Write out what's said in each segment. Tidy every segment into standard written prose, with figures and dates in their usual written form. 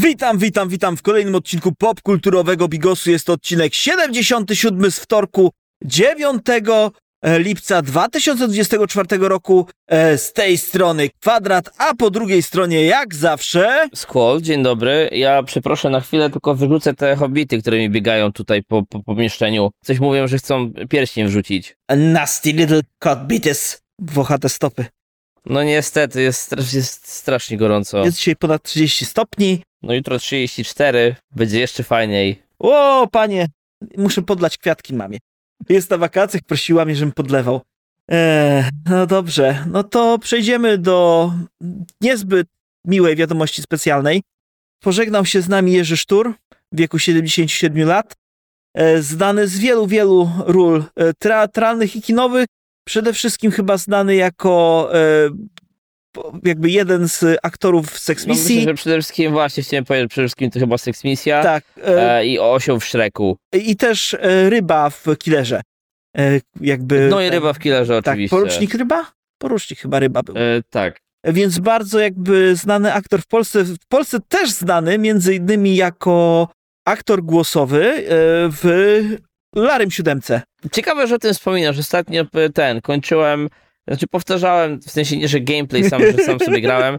Witam w kolejnym odcinku popkulturowego Bigosu. Jest to odcinek 77 z wtorku 9 lipca 2024 roku. Z tej strony Kwadrat, a po drugiej stronie jak zawsze... Squall, dzień dobry. Ja przeproszę na chwilę, tylko wyrzucę te hobbity, które mi biegają tutaj po pomieszczeniu. Coś mówią, że chcą pierścień wrzucić. Nasty little codbites. Włochate stopy. No niestety, jest strasznie gorąco. Jest dzisiaj ponad 30 stopni. No jutro 34, będzie jeszcze fajniej. O, panie, muszę podlać kwiatki mamie. Jest na wakacjach, prosiła mnie, żebym podlewał. No dobrze, no to przejdziemy do niezbyt miłej wiadomości specjalnej. Pożegnał się z nami Jerzy Sztur w wieku 77 lat. Znany z wielu ról teatralnych i kinowych. Przede wszystkim chyba znany jako jakby jeden z aktorów Sex No Misji. myślę, że przede wszystkim właśnie chciałem powiedzieć, że przede wszystkim to chyba Sex Misja. Tak. I osioł w Shreku. I też ryba w Killerze. No i ryba w Killerze tak, oczywiście. Porucznik Ryba? Porucznik chyba Ryba był. Tak. Więc bardzo jakby znany aktor w Polsce. W Polsce też znany między innymi jako aktor głosowy w Larym Siódemce. Ciekawe, że o tym wspominasz. Ostatnio kończyłem, powtarzałem, w sensie nie, że gameplay że sam sobie grałem,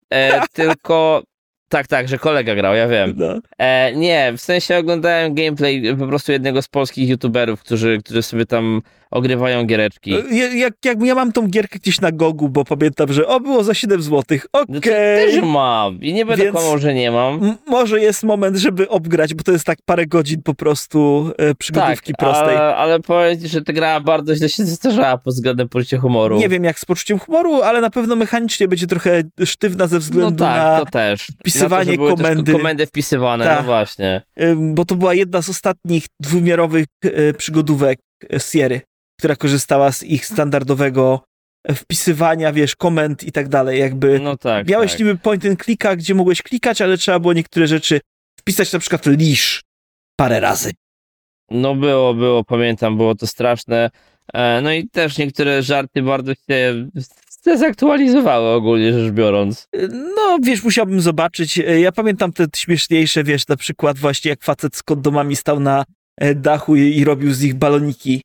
tylko tak, że kolega grał, ja wiem. No. Nie, w sensie oglądałem gameplay po prostu jednego z polskich youtuberów, którzy sobie tam ogrywają giereczki. Ja mam tą gierkę gdzieś na Gogu, bo pamiętam, że było za 7 zł. Okej. No też mam i nie będę kłamał, że nie mam. Może jest moment, żeby obgrać, bo to jest tak parę godzin po prostu przygodówki prostej. Ale powiem ci, że ta gra bardzo źle się zestarzała pod względem poczucia humoru. Nie wiem jak z poczuciem humoru, ale na pewno mechanicznie będzie trochę sztywna ze względu na to też. wpisywanie na to, że były komendy. Komendy wpisywane, Tak. No właśnie. Bo to była jedna z ostatnich dwuwymiarowych przygodówek Sierry, która korzystała z ich standardowego wpisywania, komend i tak dalej, jakby. No tak. Miałeś niby point and clicka, gdzie mogłeś klikać, ale trzeba było niektóre rzeczy wpisać, na przykład lisz parę razy. No było, pamiętam, było to straszne. No i też niektóre żarty bardzo się zdezaktualizowały ogólnie rzecz biorąc. No, musiałbym zobaczyć. Ja pamiętam te śmieszniejsze, na przykład właśnie jak facet z kondomami stał na dachu i robił z nich baloniki.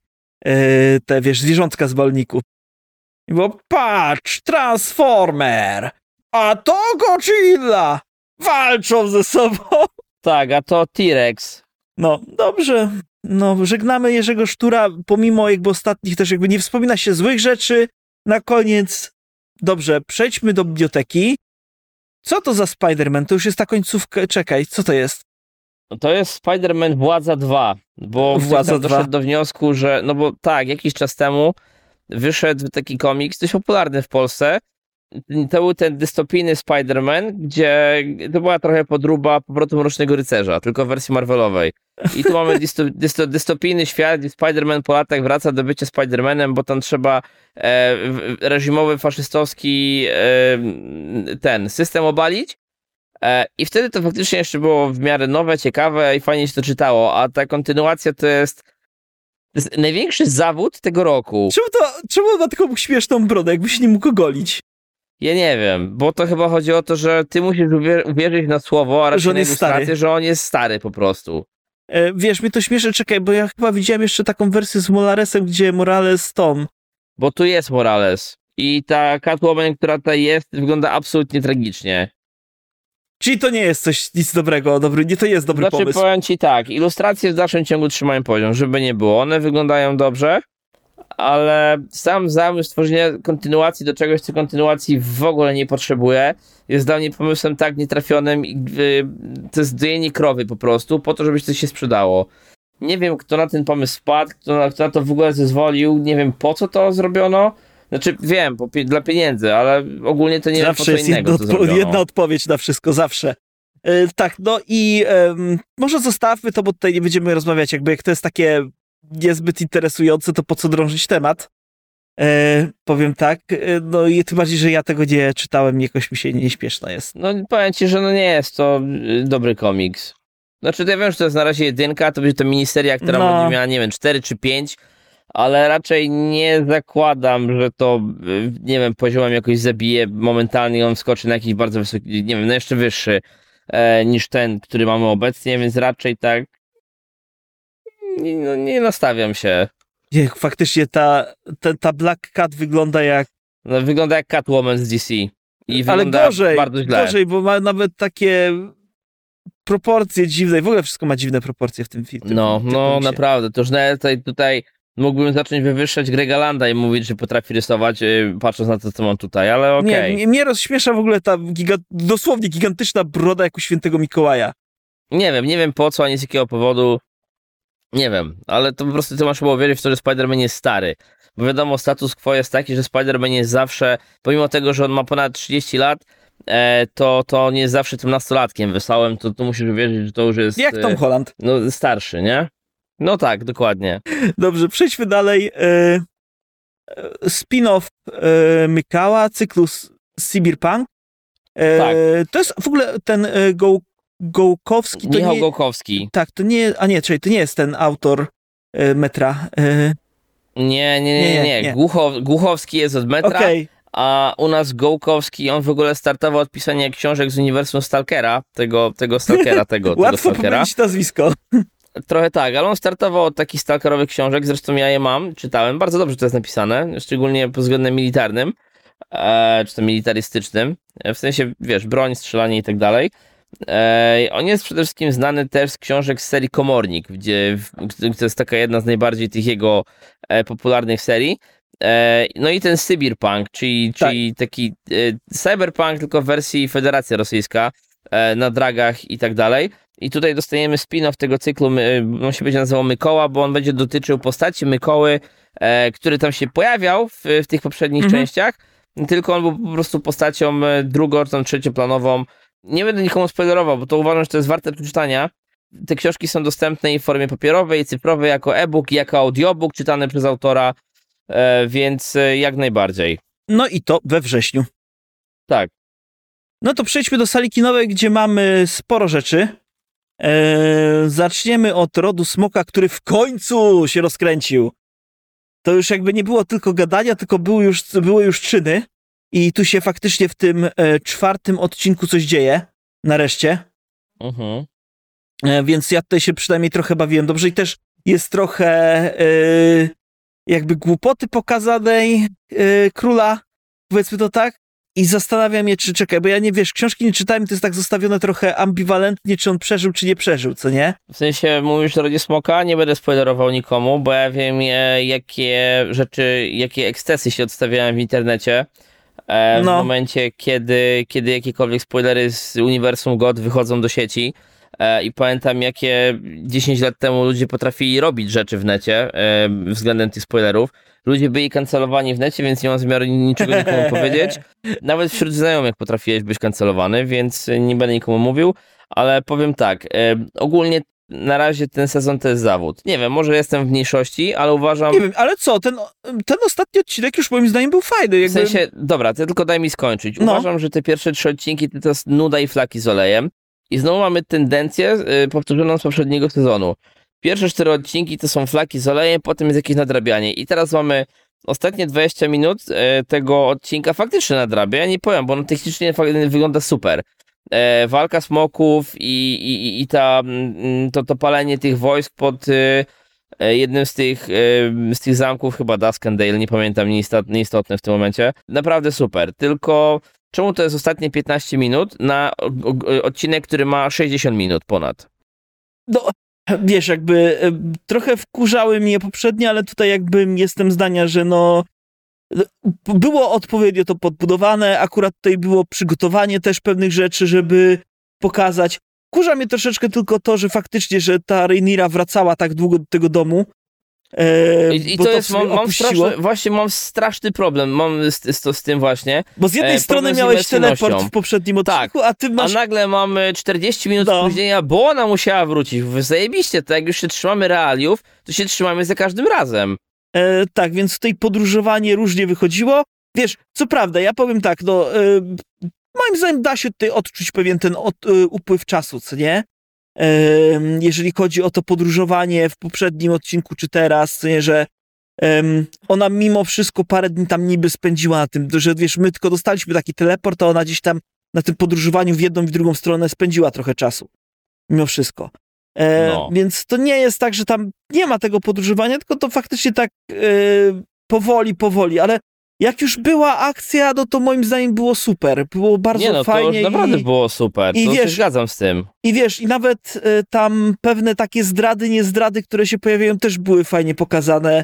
Te, zwierzątka z baloników. I było, patrz, Transformer, a to Godzilla, walczą ze sobą. Tak, a to T-Rex. No, dobrze. No, żegnamy Jerzego Sztura, pomimo jakby ostatnich też nie wspomina się złych rzeczy. Na koniec, dobrze, przejdźmy do biblioteki. Co to za Spider-Man? To już jest ta końcówka, czekaj, co to jest? To jest Spider-Man Władza 2, bo Władza 2. doszedł do wniosku, że, no bo tak, jakiś czas temu wyszedł taki komiks, dość popularny w Polsce. To był ten dystopijny Spider-Man, gdzie to była trochę podróba Powrotu Mrocznego Rycerza, tylko w wersji Marvelowej. I tu mamy dystopijny świat, gdzie Spider-Man po latach wraca do bycia Spider-Manem, bo tam trzeba reżimowy, faszystowski ten system obalić. I wtedy to faktycznie jeszcze było w miarę nowe, ciekawe i fajnie się to czytało, a ta kontynuacja to jest największy zawód tego roku. Czemu on ma taką śmieszną brodę, jakby się nie mógł ogolić? Ja nie wiem, bo to chyba chodzi o to, że ty musisz uwierzyć na słowo, a raczej na ilustrację, że on jest stary po prostu. Mnie to śmieszy, czekaj, bo ja chyba widziałem jeszcze taką wersję z Moralesem, gdzie Morales Tom. Bo tu jest Morales i ta Catwoman, która tutaj jest, wygląda absolutnie tragicznie. Czyli to nie jest nic dobrego, nie to jest dobry pomysł. Powiem ci tak, ilustracje w dalszym ciągu trzymają poziom, żeby nie było. One wyglądają dobrze, ale sam zamysł stworzenia kontynuacji do czegoś, co kontynuacji w ogóle nie potrzebuje, jest dla mnie pomysłem tak nietrafionym. To jest dojenie krowy po prostu, po to, żeby coś się sprzedało. Nie wiem, kto na ten pomysł wpadł, kto na to w ogóle zezwolił, nie wiem, po co to zrobiono. Znaczy, wiem, dla pieniędzy, ale ogólnie to nie wiem, po co innego to zrobiono. Jedna odpowiedź na wszystko, zawsze. Tak, no i może zostawmy to, bo tutaj nie będziemy rozmawiać, jak to jest takie niezbyt interesujące, to po co drążyć temat? Powiem tak, no i tym bardziej, że ja tego nie czytałem, jakoś mi się nieśpieszna jest. No powiem ci, że nie jest to dobry komiks. Znaczy, ja wiem, że to jest na razie jedynka, to będzie to miniseria, która będzie miała, nie wiem, 4 czy 5, ale raczej nie zakładam, że to, nie wiem, poziomem jakoś zabije momentalnie, on skoczy na jakiś bardzo wysoki, nie wiem, no jeszcze wyższy. niż ten, który mamy obecnie, więc raczej tak nie nastawiam się. Nie, faktycznie ta Black Cat wygląda jak... No, wygląda jak Catwoman z DC. I Ale wygląda gorzej, bardzo źle. gorzej, bo ma nawet takie proporcje dziwne. I w ogóle wszystko ma dziwne proporcje w tym filmie. Naprawdę. To już nawet tutaj mógłbym zacząć wywyższać Grega Landa i mówić, że potrafi rysować, patrząc na to, co mam tutaj, ale okej. Nie, mnie rozśmiesza w ogóle ta dosłownie gigantyczna broda jak u świętego Mikołaja. Nie wiem po co, ani z jakiego powodu. Nie wiem, ale to po prostu ty masz chyba wierzyć w to, że Spider-Man jest stary. Bo wiadomo, status quo jest taki, że Spider-Man jest zawsze, pomimo tego, że on ma ponad 30 lat, to on jest zawsze tym nastolatkiem wesołym, to musisz wierzyć, że to już jest... Jak Tom Holland. No, starszy, nie? No tak, dokładnie. Dobrze, przejdźmy dalej. Spin-off Mykała, cyklus Cyberpunk. Tak. To jest w ogóle ten Gołkowski. Michał Gołkowski. Tak, to nie, to nie jest ten autor Metra. Nie. Głuchowski jest od Metra, Okay. a u nas Gołkowski, on w ogóle startował od pisania książek z uniwersum Stalkera, tego Stalkera, tego Łatwo Stalkera. powiedzieć nazwisko. Trochę tak, ale on startował od takich stalkerowych książek, zresztą ja je mam, czytałem, bardzo dobrze to jest napisane, szczególnie pod względem militarnym, czy to militarystycznym, w sensie, wiesz, broń, strzelanie i tak dalej. On jest przede wszystkim znany też z książek z serii Komornik, gdzie to jest taka jedna z najbardziej tych jego popularnych serii. No i ten Cyberpunk, czyli taki cyberpunk, tylko w wersji Federacja Rosyjska, na dragach i tak dalej. I tutaj dostajemy spin-off tego cyklu, on się będzie nazywał Mykoła, bo on będzie dotyczył postaci Mykoły, który tam się pojawiał w tych poprzednich częściach, tylko on był po prostu postacią drugą, czy tam trzecioplanową. Nie będę nikomu spoilerował, bo to uważam, że to jest warte przeczytania. Te książki są dostępne i w formie papierowej, cyfrowej, jako e-book, jako audiobook czytany przez autora, więc jak najbardziej. No i to we wrześniu. Tak. No to przejdźmy do sali kinowej, gdzie mamy sporo rzeczy. Zaczniemy od Rodu Smoka, który w końcu się rozkręcił. To już jakby nie było tylko gadania, tylko były już czyny. I tu się faktycznie w tym 4. odcinku coś dzieje. Nareszcie. Więc ja tutaj się przynajmniej trochę bawiłem dobrze i też jest trochę jakby głupoty pokazanej króla, powiedzmy to tak. I zastanawiam się, czy czekaj, bo ja nie wiesz, książki nie czytałem, to jest tak zostawione trochę ambiwalentnie, czy on przeżył, czy nie przeżył, co nie? W sensie mówisz o Rodzie Smoka, nie będę spoilerował nikomu, bo ja wiem, jakie rzeczy, jakie ekscesy się odstawiałem w internecie w momencie, kiedy jakiekolwiek spoilery z uniwersum God wychodzą do sieci. I pamiętam, jakie 10 lat temu ludzie potrafili robić rzeczy w necie względem tych spoilerów. Ludzie byli kancelowani w necie, więc nie mam zamiaru niczego nikomu powiedzieć. Nawet wśród znajomych potrafiłeś być kancelowany, więc nie będę nikomu mówił, ale powiem tak, ogólnie na razie ten sezon to jest zawód. Nie wiem, może jestem w mniejszości, ale uważam... Nie wiem, ale co, ten ostatni odcinek już moim zdaniem był fajny. Jakby... W sensie, dobra, to tylko daj mi skończyć. Uważam, że te pierwsze 3 odcinki to jest nuda i flaki z olejem. I znowu mamy tendencję powtórzoną z poprzedniego sezonu. Pierwsze 4 odcinki to są flaki z olejem, potem jest jakieś nadrabianie. I teraz mamy ostatnie 20 minut tego odcinka faktycznie nadrabia. Ja nie powiem, bo on technicznie wygląda super. Walka smoków i to palenie tych wojsk pod jednym z tych zamków, chyba Duskendale, nie pamiętam, nieistotne w tym momencie. Naprawdę super, tylko czemu to jest ostatnie 15 minut na odcinek, który ma 60 minut ponad? No, wiesz, jakby trochę wkurzały mnie poprzednie, ale tutaj jakby jestem zdania, że było odpowiednio to podbudowane, akurat tutaj było przygotowanie też pewnych rzeczy, żeby pokazać. Wkurza mnie troszeczkę tylko to, że faktycznie, że ta Rhaenyra wracała tak długo do tego domu. I to jest, mam straszny problem z tym właśnie. Bo z jednej strony miałeś teleport w poprzednim odcinku, a ty masz... A nagle mamy 40 minut spóźnienia, bo ona musiała wrócić. Zajebiście, to jak już się trzymamy realiów, to się trzymamy za każdym razem. Tak, więc tutaj podróżowanie różnie wychodziło. Wiesz, co prawda, ja powiem tak, moim zdaniem da się tutaj odczuć pewien ten upływ czasu, co nie? Jeżeli chodzi o to podróżowanie w poprzednim odcinku, czy teraz, co nie, że ona mimo wszystko parę dni tam niby spędziła na tym, że wiesz, my tylko dostaliśmy taki teleport, a ona gdzieś tam na tym podróżowaniu w jedną i w drugą stronę spędziła trochę czasu. Mimo wszystko. Więc to nie jest tak, że tam nie ma tego podróżowania, tylko to faktycznie tak powoli, ale jak już była akcja, no to moim zdaniem było super. Było bardzo fajnie. To już naprawdę było super. I to wiesz, się zgadzam z tym. I wiesz, i nawet tam pewne takie zdrady, niezdrady, które się pojawiają, też były fajnie pokazane.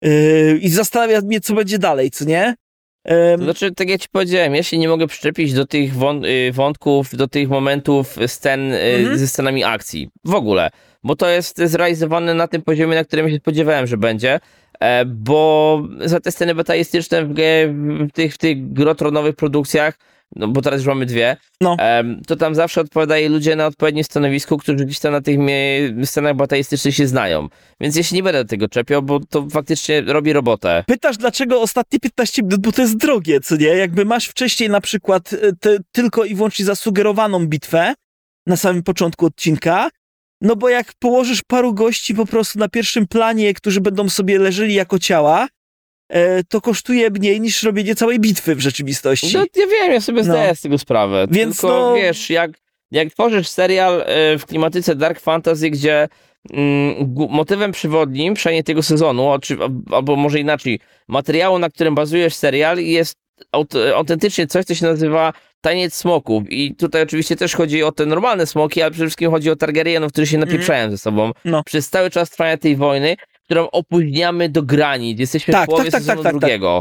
I zastanawia mnie, co będzie dalej, co nie? To znaczy, tak jak ci powiedziałem, ja się nie mogę przyczepić do tych wątków, do tych momentów, scen ze scenami akcji. W ogóle. Bo to jest zrealizowane na tym poziomie, na którym się spodziewałem, że będzie. Bo za te sceny bataistyczne w tych grotronowych produkcjach, no bo teraz już mamy 2, to tam zawsze odpowiadają ludzie na odpowiednim stanowisku, którzy gdzieś tam na tych scenach bataistycznych się znają. Więc ja się nie będę do tego czepiał, bo to faktycznie robi robotę. Pytasz, dlaczego ostatnie 15 minut, bo to jest drogie, co nie? Jakby masz wcześniej na przykład tylko i wyłącznie zasugerowaną bitwę na samym początku odcinka, no bo jak położysz paru gości po prostu na pierwszym planie, którzy będą sobie leżeli jako ciała, to kosztuje mniej niż robienie całej bitwy w rzeczywistości. No, ja wiem, ja sobie zdaję z tego sprawę. Więc tylko wiesz, jak tworzysz serial w klimatyce Dark Fantasy, gdzie motywem przewodnim, przynajmniej tego sezonu, albo może inaczej, materiału, na którym bazujesz serial, jest autentycznie coś, co się nazywa Taniec Smoków. I tutaj oczywiście też chodzi o te normalne smoki, ale przede wszystkim chodzi o Targaryenów, którzy się napieprzają ze sobą przez cały czas trwania tej wojny, którą opóźniamy do granic. Jesteśmy w połowie sezonu drugiego.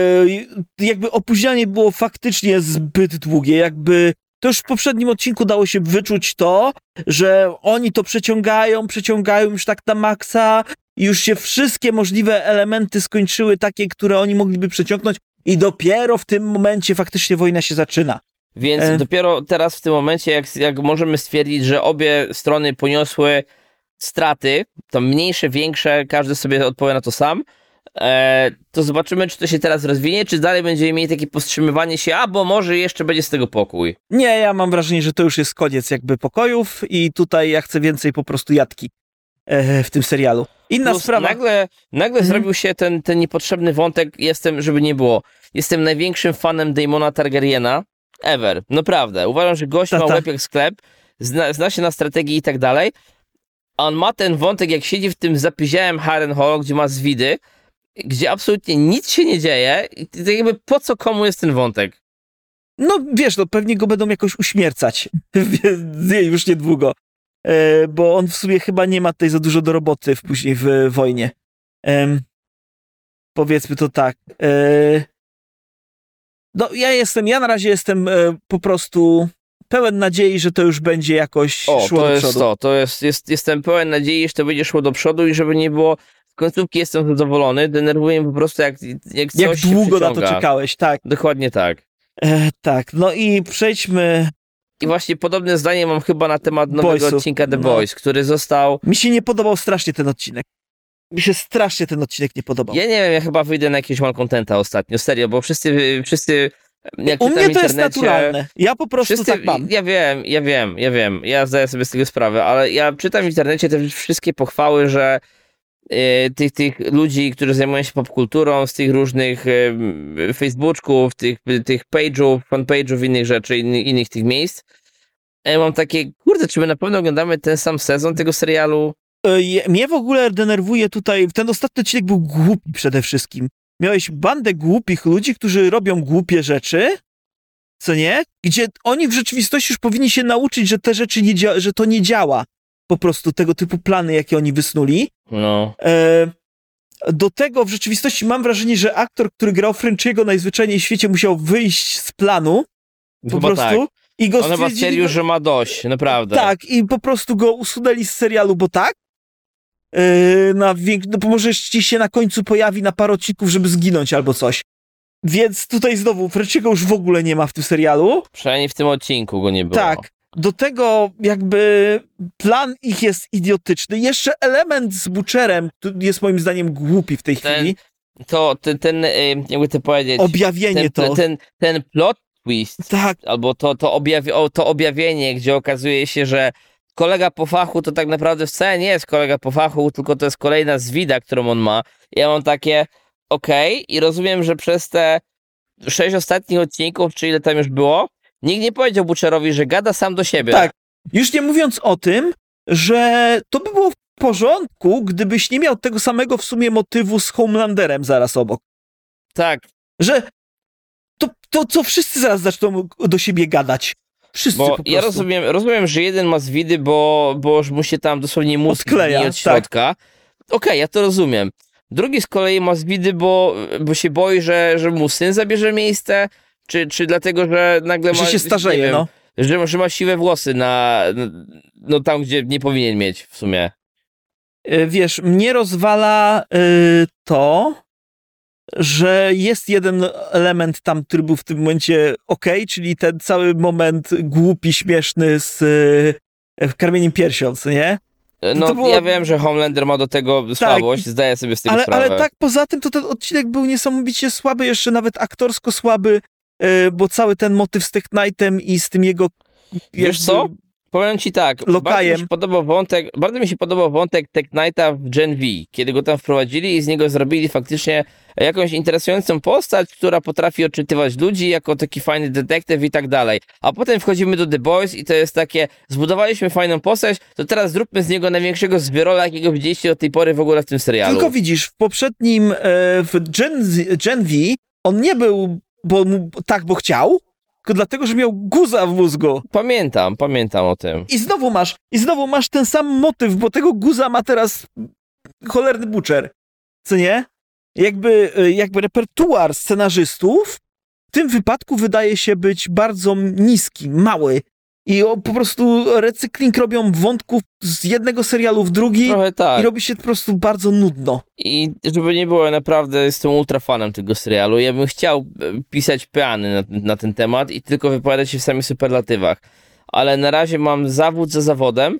Jakby opóźnianie było faktycznie zbyt długie. Jakby to już w poprzednim odcinku dało się wyczuć to, że oni to przeciągają już tak na maksa i już się wszystkie możliwe elementy skończyły, takie, które oni mogliby przeciągnąć i dopiero w tym momencie faktycznie wojna się zaczyna. Więc dopiero teraz w tym momencie, jak możemy stwierdzić, że obie strony poniosły straty, to mniejsze, większe, każdy sobie odpowie na to sam, to zobaczymy, czy to się teraz rozwinie, czy dalej będziemy mieli takie powstrzymywanie się, bo może jeszcze będzie z tego pokój. Nie, ja mam wrażenie, że to już jest koniec jakby pokojów i tutaj ja chcę więcej po prostu jatki w tym serialu. Inna sprawa. Nagle zrobił się ten niepotrzebny wątek, żeby nie było. Jestem największym fanem Daemona Targaryena ever. Naprawdę. Uważam, że gość ma łeb jak sklep, zna się na strategii i tak dalej. A on ma ten wątek, jak siedzi w tym zapiziałym Harrenhal, gdzie ma zwidy, gdzie absolutnie nic się nie dzieje i tak jakby po co komu jest ten wątek? No wiesz, no pewnie go będą jakoś uśmiercać już niedługo, bo on w sumie chyba nie ma tutaj za dużo do roboty później w wojnie. Powiedzmy to tak. No ja na razie jestem po prostu pełen nadziei, że to już będzie jakoś szło do przodu. Jestem pełen nadziei, że to będzie szło do przodu i żeby nie było z końcówki jestem zadowolony, denerwuje mnie po prostu jak coś jak długo się na to czekałeś, tak. Dokładnie tak. Tak, no i przejdźmy... I właśnie podobne zdanie mam chyba na temat nowego odcinka The Boys, który został... Mi się nie podobał strasznie ten odcinek. Mi się strasznie ten odcinek nie podobał. Ja nie wiem, ja chyba wyjdę na jakiegoś malcontenta ostatnio, serio, bo wszyscy jak u mnie to jest internecie, naturalne. Ja po prostu tak mam. Ja wiem. Ja zdaję sobie z tego sprawę, ale ja czytam w internecie te wszystkie pochwały, że tych ludzi, którzy zajmują się popkulturą, z tych różnych Facebooków, tych page'ów, fanpage'ów, innych rzeczy, innych tych miejsc. Ja mam takie, kurde, czy my na pewno oglądamy ten sam sezon tego serialu? Mnie w ogóle denerwuje tutaj, ten ostatni odcinek był głupi przede wszystkim. Miałeś bandę głupich ludzi, którzy robią głupie rzeczy, co nie? Gdzie oni w rzeczywistości już powinni się nauczyć, że te rzeczy że to nie działa. Po prostu tego typu plany, jakie oni wysnuli. No. Do tego w rzeczywistości mam wrażenie, że aktor, który grał Frenchiego najzwyczajniej w świecie, musiał wyjść z planu. Po prostu. Tak. I go on chyba stwierdził, że ma dość, naprawdę. Tak, i po prostu go usunęli z serialu, bo tak. No może ci się na końcu pojawi na parę odcinków, żeby zginąć albo coś. Więc tutaj znowu Frenchiego już w ogóle nie ma w tym serialu. Przynajmniej w tym odcinku go nie było. Tak. Do tego jakby plan ich jest idiotyczny. Jeszcze element z Butcherem jest moim zdaniem głupi w tej chwili. Jakby to powiedzieć... Objawienie ten plot twist. Tak. Albo to objawienie, gdzie okazuje się, że kolega po fachu to tak naprawdę wcale nie jest kolega po fachu, tylko to jest kolejna zwida, którą on ma. Ja mam takie okej, i rozumiem, że przez te 6 ostatnich odcinków, czy ile tam już było, Nikt nie powiedział Butcherowi, że gada sam do siebie. Tak. Już nie mówiąc o tym, że to by było w porządku, gdybyś nie miał tego samego w sumie motywu z Homelanderem zaraz obok. Tak. Że to co wszyscy zaraz zaczną do siebie gadać. Wszyscy Bo po prostu. ja rozumiem, że jeden ma zwidy, bo już mu się tam dosłownie mózg Odkleja, gni od tak. środka. Okej, ja to rozumiem. Drugi z kolei ma zwidy, bo się boi, że mu syn zabierze miejsce, czy dlatego, że nagle Że ma... się starzeje, nie wiem, no. że ma siwe włosy no tam, gdzie nie powinien mieć w sumie. Wiesz, mnie rozwala to, że jest jeden element tam, który był w tym momencie okej, czyli ten cały moment głupi, śmieszny z karmieniem piersią, co nie? No to było- ja wiem, że Homelander ma do tego słabość, zdaję sobie z tego sprawę. Ale tak poza tym, to ten odcinek był niesamowicie słaby, jeszcze nawet aktorsko słaby, bo cały ten motyw z Tech Knightem i z tym jego... Wiesz co? Powiem ci tak, Lokajem. bardzo mi się podobał wątek Tech Knighta w Gen V, kiedy go tam wprowadzili i z niego zrobili faktycznie jakąś interesującą postać, która potrafi odczytywać ludzi jako taki fajny detektyw i tak dalej. A potem wchodzimy do The Boys i to jest takie, zbudowaliśmy fajną postać, to teraz zróbmy z niego największego zwierola, jakiego widzieliście do tej pory w ogóle w tym serialu. Tylko widzisz, w poprzednim, w Gen V, on nie był, bo chciał, tylko dlatego, że miał guza w mózgu. Pamiętam o tym. I znowu masz ten sam motyw, bo tego guza ma teraz cholerny Butcher. Co nie? Jakby repertuar scenarzystów w tym wypadku wydaje się być bardzo niski, mały. I po prostu recykling robią wątków z jednego serialu w drugi. Trochę tak. I robi się po prostu bardzo nudno. I żeby nie było, naprawdę jestem ultra fanem tego serialu. Ja bym chciał pisać peany na ten temat i tylko wypowiadać się w samych superlatywach. Ale na razie mam zawód za zawodem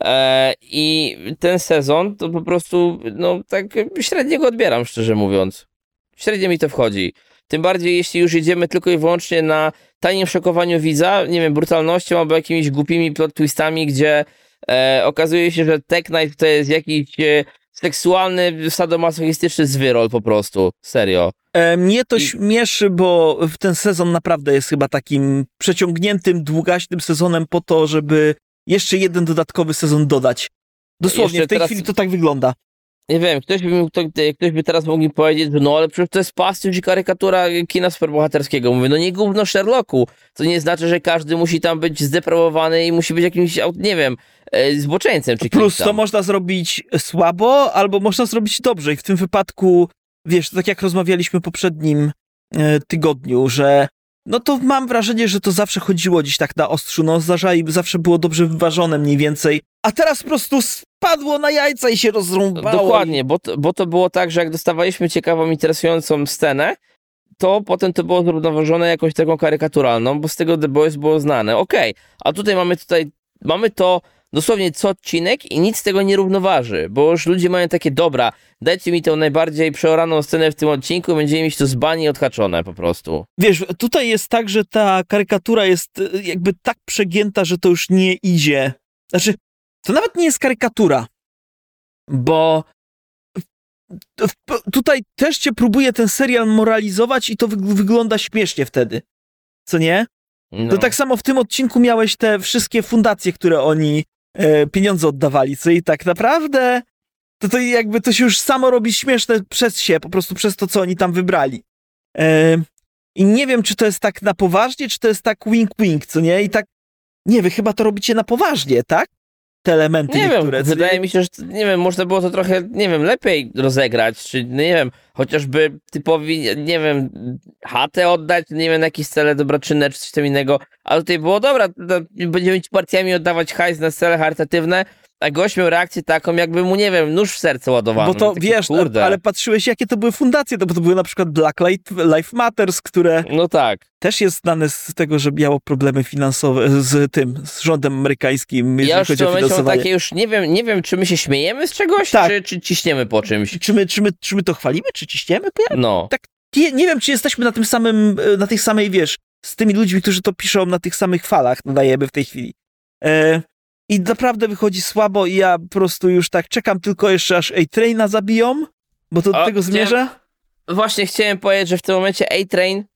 i ten sezon to po prostu, no tak średnio go odbieram, szczerze mówiąc. Średnio mi to wchodzi. Tym bardziej, jeśli już jedziemy tylko i wyłącznie na tanim szokowaniu widza, nie wiem, brutalnością albo jakimiś głupimi plot twistami, gdzie okazuje się, że Tech Knight to jest jakiś seksualny, sadomasochistyczny zwyrol po prostu. Serio. Mnie to śmieszy, bo ten sezon naprawdę jest chyba takim przeciągniętym, długaśnym sezonem po to, żeby jeszcze jeden dodatkowy sezon dodać. Dosłownie, Jeszcze w tej teraz- chwili to tak wygląda. Nie wiem, ktoś by teraz mógł mi powiedzieć, że no ale przecież to jest pastisz i karykatura kina superbohaterskiego. Mówię, no nie gówno Sherlocku. To nie znaczy, że każdy musi tam być zdeprawowany i musi być jakimś, nie wiem, zboczeńcem czy kimś Plus tam. to można zrobić słabo, albo można zrobić dobrze. I w tym wypadku, wiesz, tak jak rozmawialiśmy w poprzednim tygodniu, że no to mam wrażenie, że to zawsze chodziło gdzieś tak na ostrzu noża i zawsze było dobrze wyważone mniej więcej. A teraz po prostu spadło na jajca i się rozrąbało. Dokładnie, bo to było tak, że jak dostawaliśmy ciekawą, interesującą scenę, to potem to było zrównoważone jakąś taką karykaturalną, bo z tego The Boys było znane. Okej, a tutaj mamy to dosłownie co odcinek i nic z tego nie równoważy, bo już ludzie mają takie, dobra, dajcie mi tą najbardziej przeoraną scenę w tym odcinku, będziemy mieć to z bani odhaczone po prostu. Wiesz, tutaj jest tak, że ta karykatura jest jakby tak przegięta, że to już nie idzie. Znaczy, to nawet nie jest karykatura, bo tutaj też cię próbuje ten serial moralizować i to wygląda śmiesznie wtedy. Co nie? No. To tak samo w tym odcinku miałeś te wszystkie fundacje, które oni pieniądze oddawali, co i tak naprawdę to jakby to się już samo robi śmieszne po prostu przez to, co oni tam wybrali. I nie wiem, czy to jest tak na poważnie, czy to jest tak wink-wink, co nie? I tak, nie wiem, chyba to robicie na poważnie, tak? Te elementy Nie niektóre. wiem, co wydaje nie? mi się, że nie wiem, można było to trochę, nie wiem, lepiej rozegrać, czy nie wiem, chociażby typowi, nie wiem, chatę oddać, nie wiem, na jakieś cele dobroczynne, czy coś tam innego, ale tutaj było, dobra, będziemy ci partiami oddawać hajs na cele charytatywne, a gość miał reakcję taką, jakby mu, nie wiem, nóż w serce ładowano. Bo to, Takie, wiesz, kurde. ale patrzyłeś, jakie to były fundacje, bo to były na przykład Black Lives Matters, które No tak. też jest znane z tego, że miało problemy finansowe z rządem amerykańskim, jeżeli Ja już w chodzi tym o momencie mam finansowanie. takie już, nie wiem, czy my się śmiejemy z czegoś, Tak. czy ciśniemy po czymś. Czy my to chwalimy, czy ciśniemy? No. Nie wiem, czy jesteśmy na tej samej, wiesz, z tymi ludźmi, którzy to piszą na tych samych falach, nadajemy w tej chwili. I naprawdę wychodzi słabo i ja po prostu już tak czekam tylko jeszcze, aż A-Traina zabiją, bo to do tego zmierza. Właśnie chciałem powiedzieć, że w tym momencie A-Train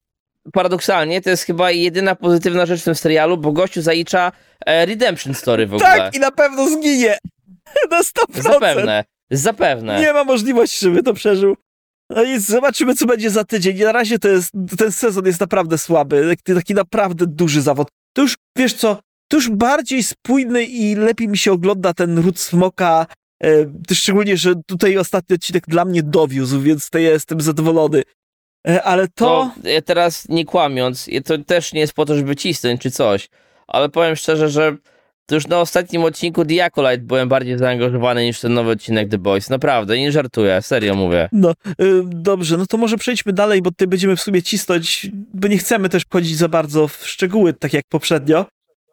paradoksalnie to jest chyba jedyna pozytywna rzecz w tym serialu, bo gościu zalicza Redemption Story w ogóle. Tak, i na pewno zginie. Na 100%. Zapewne. Nie ma możliwości, żeby to przeżył. No i zobaczymy, co będzie za tydzień. Na razie ten sezon jest naprawdę słaby. Taki naprawdę duży zawód. To już, wiesz co, to już bardziej spójny i lepiej mi się ogląda ten Ród Smoka. Szczególnie, że tutaj ostatni odcinek dla mnie dowiózł, więc to ja jestem zadowolony. Ale to... No, ja teraz nie kłamiąc, to też nie jest po to, żeby cisnąć czy coś, ale powiem szczerze, że to już na ostatnim odcinku The Acolyte byłem bardziej zaangażowany niż ten nowy odcinek The Boys. Naprawdę, nie żartuję, serio mówię. No, dobrze, no to może przejdźmy dalej, bo tutaj będziemy w sumie cisnąć, bo nie chcemy też wchodzić za bardzo w szczegóły, tak jak poprzednio.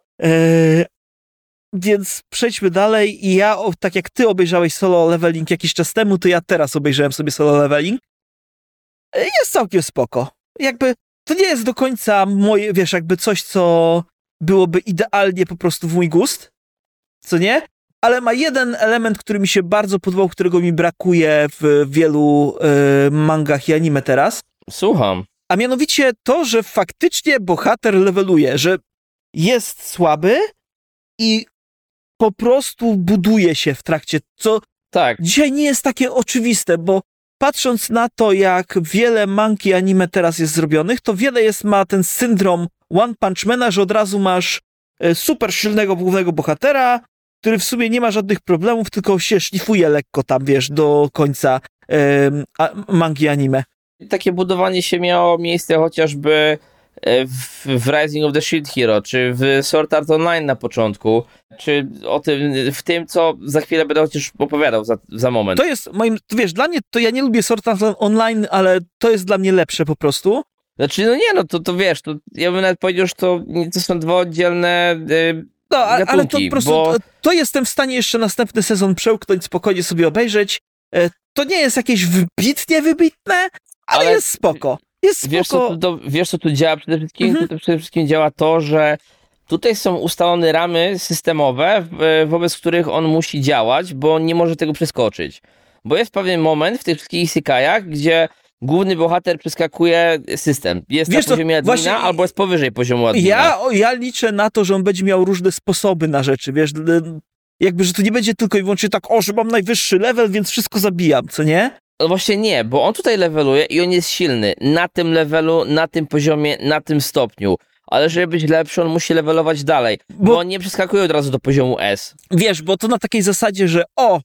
Więc przejdźmy dalej i ja, tak jak ty obejrzałeś Solo Leveling jakiś czas temu, to ja teraz obejrzałem sobie Solo Leveling. Jest całkiem spoko. Jakby to nie jest do końca moje, wiesz, jakby coś, co byłoby idealnie po prostu w mój gust, co nie? Ale ma jeden element, który mi się bardzo podobał, którego mi brakuje w wielu mangach i anime teraz. Słucham. A mianowicie to, że faktycznie bohater leveluje, że jest słaby i po prostu buduje się w trakcie, co Tak. dzisiaj nie jest takie oczywiste, bo patrząc na to, jak wiele mang i anime teraz jest zrobionych, to wiele ma ten syndrom One Punch Mana, że od razu masz super silnego głównego bohatera, który w sumie nie ma żadnych problemów, tylko się szlifuje lekko tam, wiesz, do końca mangi anime. Takie budowanie się miało miejsce chociażby w Rising of the Shield Hero, czy w Sword Art Online na początku, czy w tym, co za chwilę będę chociaż opowiadał za moment. To jest to wiesz, dla mnie, to ja nie lubię Sword Art Online, ale to jest dla mnie lepsze po prostu. Znaczy, no nie, no to wiesz, ja bym nawet powiedział, że to są dwa oddzielne gatunki, ale to po prostu, bo... to jestem w stanie jeszcze następny sezon przełknąć, spokojnie sobie obejrzeć. To nie jest jakieś wybitne, ale jest spoko. Jest spoko. Wiesz, co tu działa przede wszystkim? To przede wszystkim działa to, że tutaj są ustalone ramy systemowe, wobec których on musi działać, bo nie może tego przeskoczyć. Bo jest pewien moment w tych wszystkich isekajach, gdzie główny bohater przeskakuje system. Jest na poziomie admina, albo jest powyżej poziomu admina. Ja liczę na to, że on będzie miał różne sposoby na rzeczy, wiesz, jakby, że to nie będzie tylko i wyłącznie tak, że mam najwyższy level, więc wszystko zabijam, co nie? No właśnie nie, bo on tutaj leveluje i on jest silny na tym levelu, na tym poziomie, na tym stopniu. Ale żeby być lepszy, on musi levelować dalej, bo on nie przeskakuje od razu do poziomu S. Wiesz, bo to na takiej zasadzie, że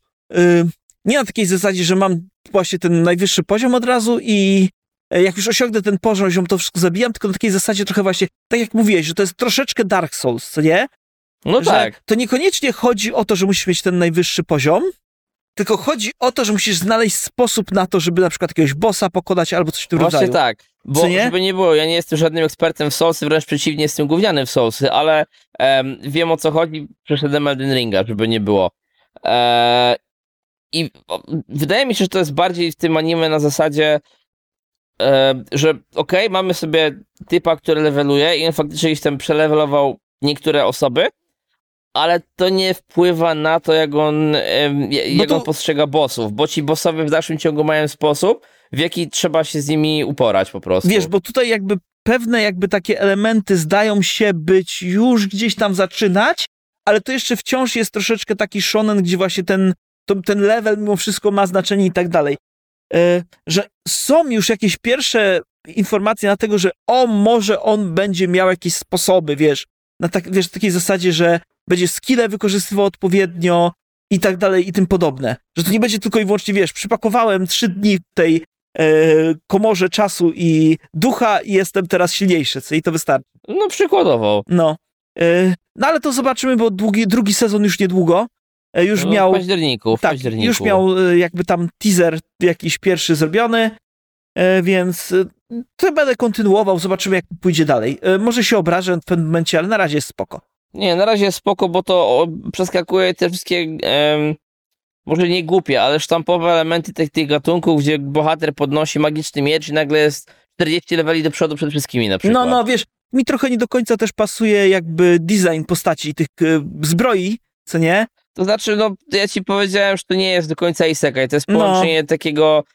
nie na takiej zasadzie, że mam właśnie ten najwyższy poziom od razu i jak już osiągnę ten poziom, to wszystko zabijam, tylko na takiej zasadzie trochę właśnie, tak jak mówiłeś, że to jest troszeczkę Dark Souls, co nie? No że tak. To niekoniecznie chodzi o to, że musisz mieć ten najwyższy poziom, tylko chodzi o to, że musisz znaleźć sposób na to, żeby na przykład jakiegoś bossa pokonać albo coś w tym rodzaju. Właśnie tak, bo żeby nie było, ja nie jestem żadnym ekspertem w Soulsy, wręcz przeciwnie, jestem gówniany w Soulsy, ale wiem, o co chodzi, przeszedłem Elden Ringa, żeby nie było. I wydaje mi się, że to jest bardziej w tym anime na zasadzie, że mamy sobie typa, który leveluje i on faktycznie gdzieś tam przelevelował niektóre osoby, ale to nie wpływa na to, jak on postrzega bossów, bo ci bossowie w dalszym ciągu mają sposób, w jaki trzeba się z nimi uporać po prostu. Wiesz, bo tutaj jakby pewne takie elementy zdają się być już gdzieś tam zaczynać, ale to jeszcze wciąż jest troszeczkę taki shonen, gdzie właśnie ten level mimo wszystko ma znaczenie i tak dalej. Że są już jakieś pierwsze informacje na tego, że może on będzie miał jakieś sposoby, wiesz, w takiej zasadzie, że będzie skille wykorzystywał odpowiednio i tak dalej i tym podobne. Że to nie będzie tylko i wyłącznie, wiesz, przypakowałem 3 dni w tej komorze czasu i ducha i jestem teraz silniejszy, co i to wystarczy. No przykładowo. No ale to zobaczymy, bo drugi sezon już niedługo. Już miał... W październiku. Już miał jakby tam teaser jakiś pierwszy zrobiony, więc to będę kontynuował, zobaczymy jak pójdzie dalej. Może się obrażę w pewnym momencie, ale na razie jest spoko. Nie, na razie jest spoko, bo to przeskakuje te wszystkie, może nie głupie, ale sztampowe elementy tych gatunków, gdzie bohater podnosi magiczny miecz i nagle jest 40 leveli do przodu przed wszystkimi na przykład. No wiesz, mi trochę nie do końca też pasuje jakby design postaci tych zbroi, co nie? To znaczy, ja ci powiedziałem, że to nie jest do końca isekai, to jest połączenie takiego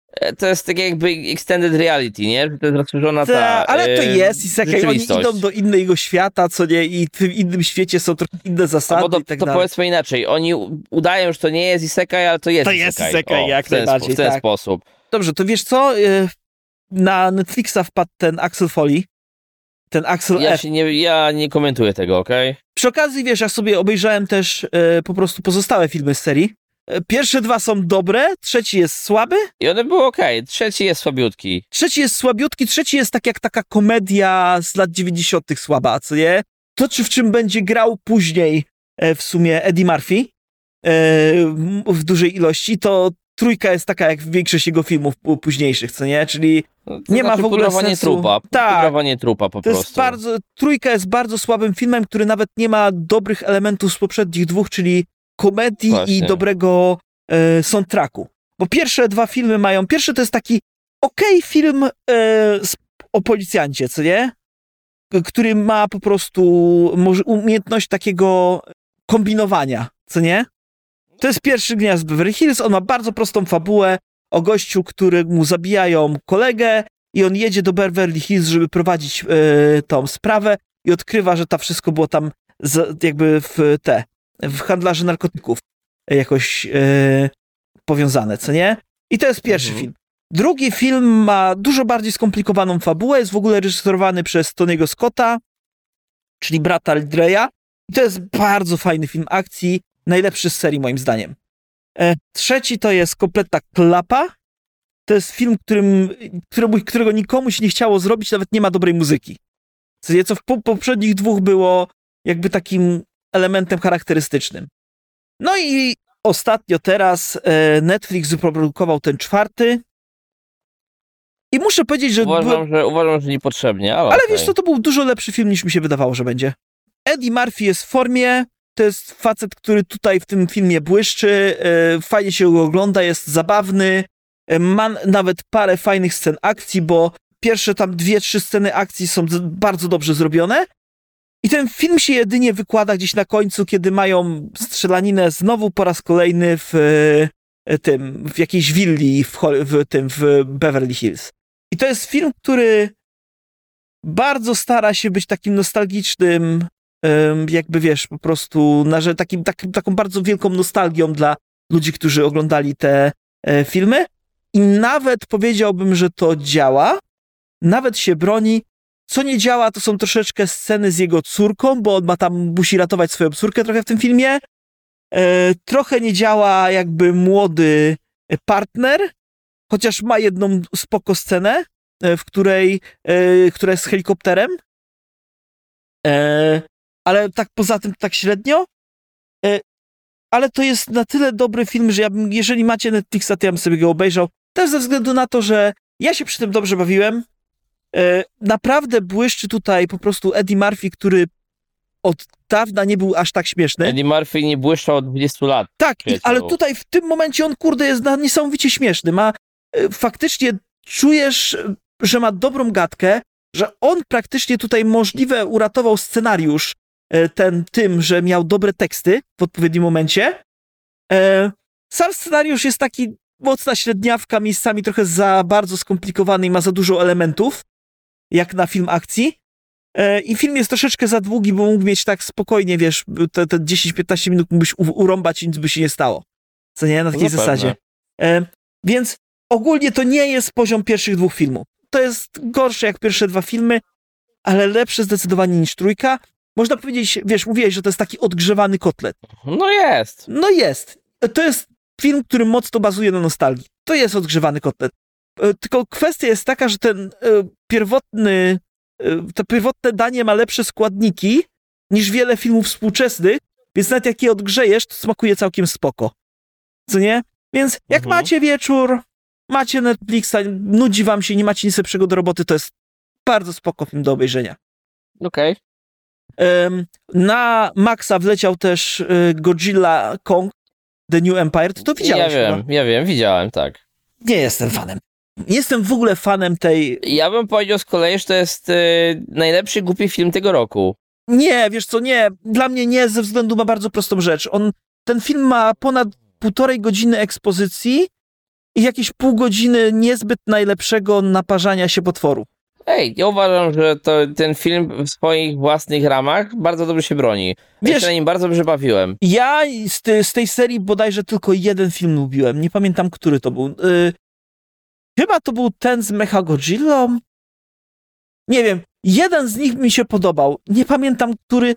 To jest takie jakby extended reality, nie? Że to jest rozszerzona ale to jest isekai, oni rzeczywistość. idą do innego świata, co nie, i w tym innym świecie są trochę inne zasady i tak to dalej. powiedzmy inaczej, oni udają, że to nie jest isekai, ale to jest To isekai. jest isekai, jak najbardziej, w ten tak. sposób. Dobrze, to wiesz co? Na Netflixa wpadł ten Axel Foley, ten Axel F. Ja nie komentuję tego, okej? Przy okazji, wiesz, ja sobie obejrzałem też po prostu pozostałe filmy z serii. Pierwsze dwa są dobre, trzeci jest słaby. I one były okej. Trzeci jest słabiutki. Trzeci jest słabiutki, trzeci jest tak jak taka komedia z lat 90. słaba, co nie? To, w czym będzie grał później w sumie Eddie Murphy w dużej ilości, to trójka jest taka jak większość jego filmów późniejszych, co nie? Czyli To nie ma w ogóle pudrowanie sensu. trupa. Tak. Pudrowanie trupa po to prostu. jest trójka jest bardzo słabym filmem, który nawet nie ma dobrych elementów z poprzednich dwóch, czyli komedii Właśnie. i dobrego soundtracku. Bo pierwsze dwa filmy mają, pierwszy to jest taki film o policjancie, co nie? Który ma po prostu umiejętność takiego kombinowania, co nie? To jest pierwszy Gniazd Beverly Hills, on ma bardzo prostą fabułę o gościu, któremu zabijają kolegę i on jedzie do Beverly Hills, żeby prowadzić tą sprawę i odkrywa, że to wszystko było tam jakby w handlarze narkotyków jakoś powiązane, co nie? I to jest pierwszy film. Drugi film ma dużo bardziej skomplikowaną fabułę, jest w ogóle reżyserowany przez Tony'ego Scotta, czyli brata Dreya. I to jest bardzo fajny film akcji, najlepszy z serii moim zdaniem. Trzeci to jest kompletna klapa. To jest film, którego nikomu się nie chciało zrobić, nawet nie ma dobrej muzyki. Co w poprzednich dwóch było jakby takim elementem charakterystycznym. No i ostatnio teraz Netflix wyprodukował ten czwarty. I muszę powiedzieć, że... Uważam, że niepotrzebnie, ale Ale wiesz co, to był dużo lepszy film, niż mi się wydawało, że będzie. Eddie Murphy jest w formie, to jest facet, który tutaj w tym filmie błyszczy, fajnie się go ogląda, jest zabawny, ma nawet parę fajnych scen akcji, bo pierwsze tam 2-3 sceny akcji są bardzo dobrze zrobione i ten film się jedynie wykłada gdzieś na końcu, kiedy mają strzelaninę znowu po raz kolejny w jakiejś willi w Beverly Hills. I to jest film, który bardzo stara się być takim nostalgicznym, jakby wiesz, po prostu taką bardzo wielką nostalgią dla ludzi, którzy oglądali te filmy. I nawet powiedziałbym, że to działa, nawet się broni. Co nie działa, to są troszeczkę sceny z jego córką, bo on musi ratować swoją córkę trochę w tym filmie. Trochę nie działa jakby młody partner, chociaż ma jedną spoko scenę, która jest z helikopterem. Ale tak poza tym tak średnio. Ale to jest na tyle dobry film, że jeżeli macie Netflixa, to ja bym sobie go obejrzał. Też ze względu na to, że ja się przy tym dobrze bawiłem. Naprawdę błyszczy tutaj po prostu Eddie Murphy, który od dawna nie był aż tak śmieszny. Eddie Murphy nie błyszczał od 20 lat. Tak, ale tutaj w tym momencie on jest niesamowicie śmieszny. Faktycznie czujesz, że ma dobrą gadkę, że on praktycznie tutaj możliwe uratował scenariusz tym, że miał dobre teksty w odpowiednim momencie. Sam scenariusz jest taki mocna średniawka, miejscami trochę za bardzo skomplikowany i ma za dużo elementów, jak na film akcji. I film jest troszeczkę za długi, bo mógł mieć tak spokojnie, wiesz, te 10-15 minut mógłbyś urąbać i nic by się nie stało. Co nie? Na takiej zasadzie. Więc ogólnie to nie jest poziom pierwszych dwóch filmów. To jest gorsze jak pierwsze dwa filmy, ale lepsze zdecydowanie niż trójka. Można powiedzieć, wiesz, mówiłeś, że to jest taki odgrzewany kotlet. No jest. No jest. To jest film, który mocno bazuje na nostalgii. To jest odgrzewany kotlet. Tylko kwestia jest taka, że to pierwotne danie ma lepsze składniki niż wiele filmów współczesnych, więc nawet jak je odgrzejesz, to smakuje całkiem spoko. Co nie? Więc jak macie wieczór, macie Netflixa, nudzi wam się, nie macie nic lepszego do roboty, to jest bardzo spoko film do obejrzenia. Okej. Na Maxa wleciał też Godzilla Kong The New Empire. To widziałeś Ja wiem, widziałem, tak. Nie jestem fanem. Nie jestem w ogóle fanem tej... Ja bym powiedział z kolei, że to jest najlepszy głupi film tego roku. Nie, wiesz co, nie. Dla mnie nie, ze względu na bardzo prostą rzecz. Ten film ma ponad 1,5 godziny ekspozycji i jakieś pół godziny niezbyt najlepszego naparzania się potworu. Ej, ja uważam, że ten film w swoich własnych ramach bardzo dobrze się broni. Ja Wiesz, się na nim bardzo dobrze bawiłem. ja z tej serii bodajże tylko jeden film lubiłem. Nie pamiętam, który to był. Chyba to był ten z Mechagodzillą? Nie wiem. Jeden z nich mi się podobał. Nie pamiętam, który.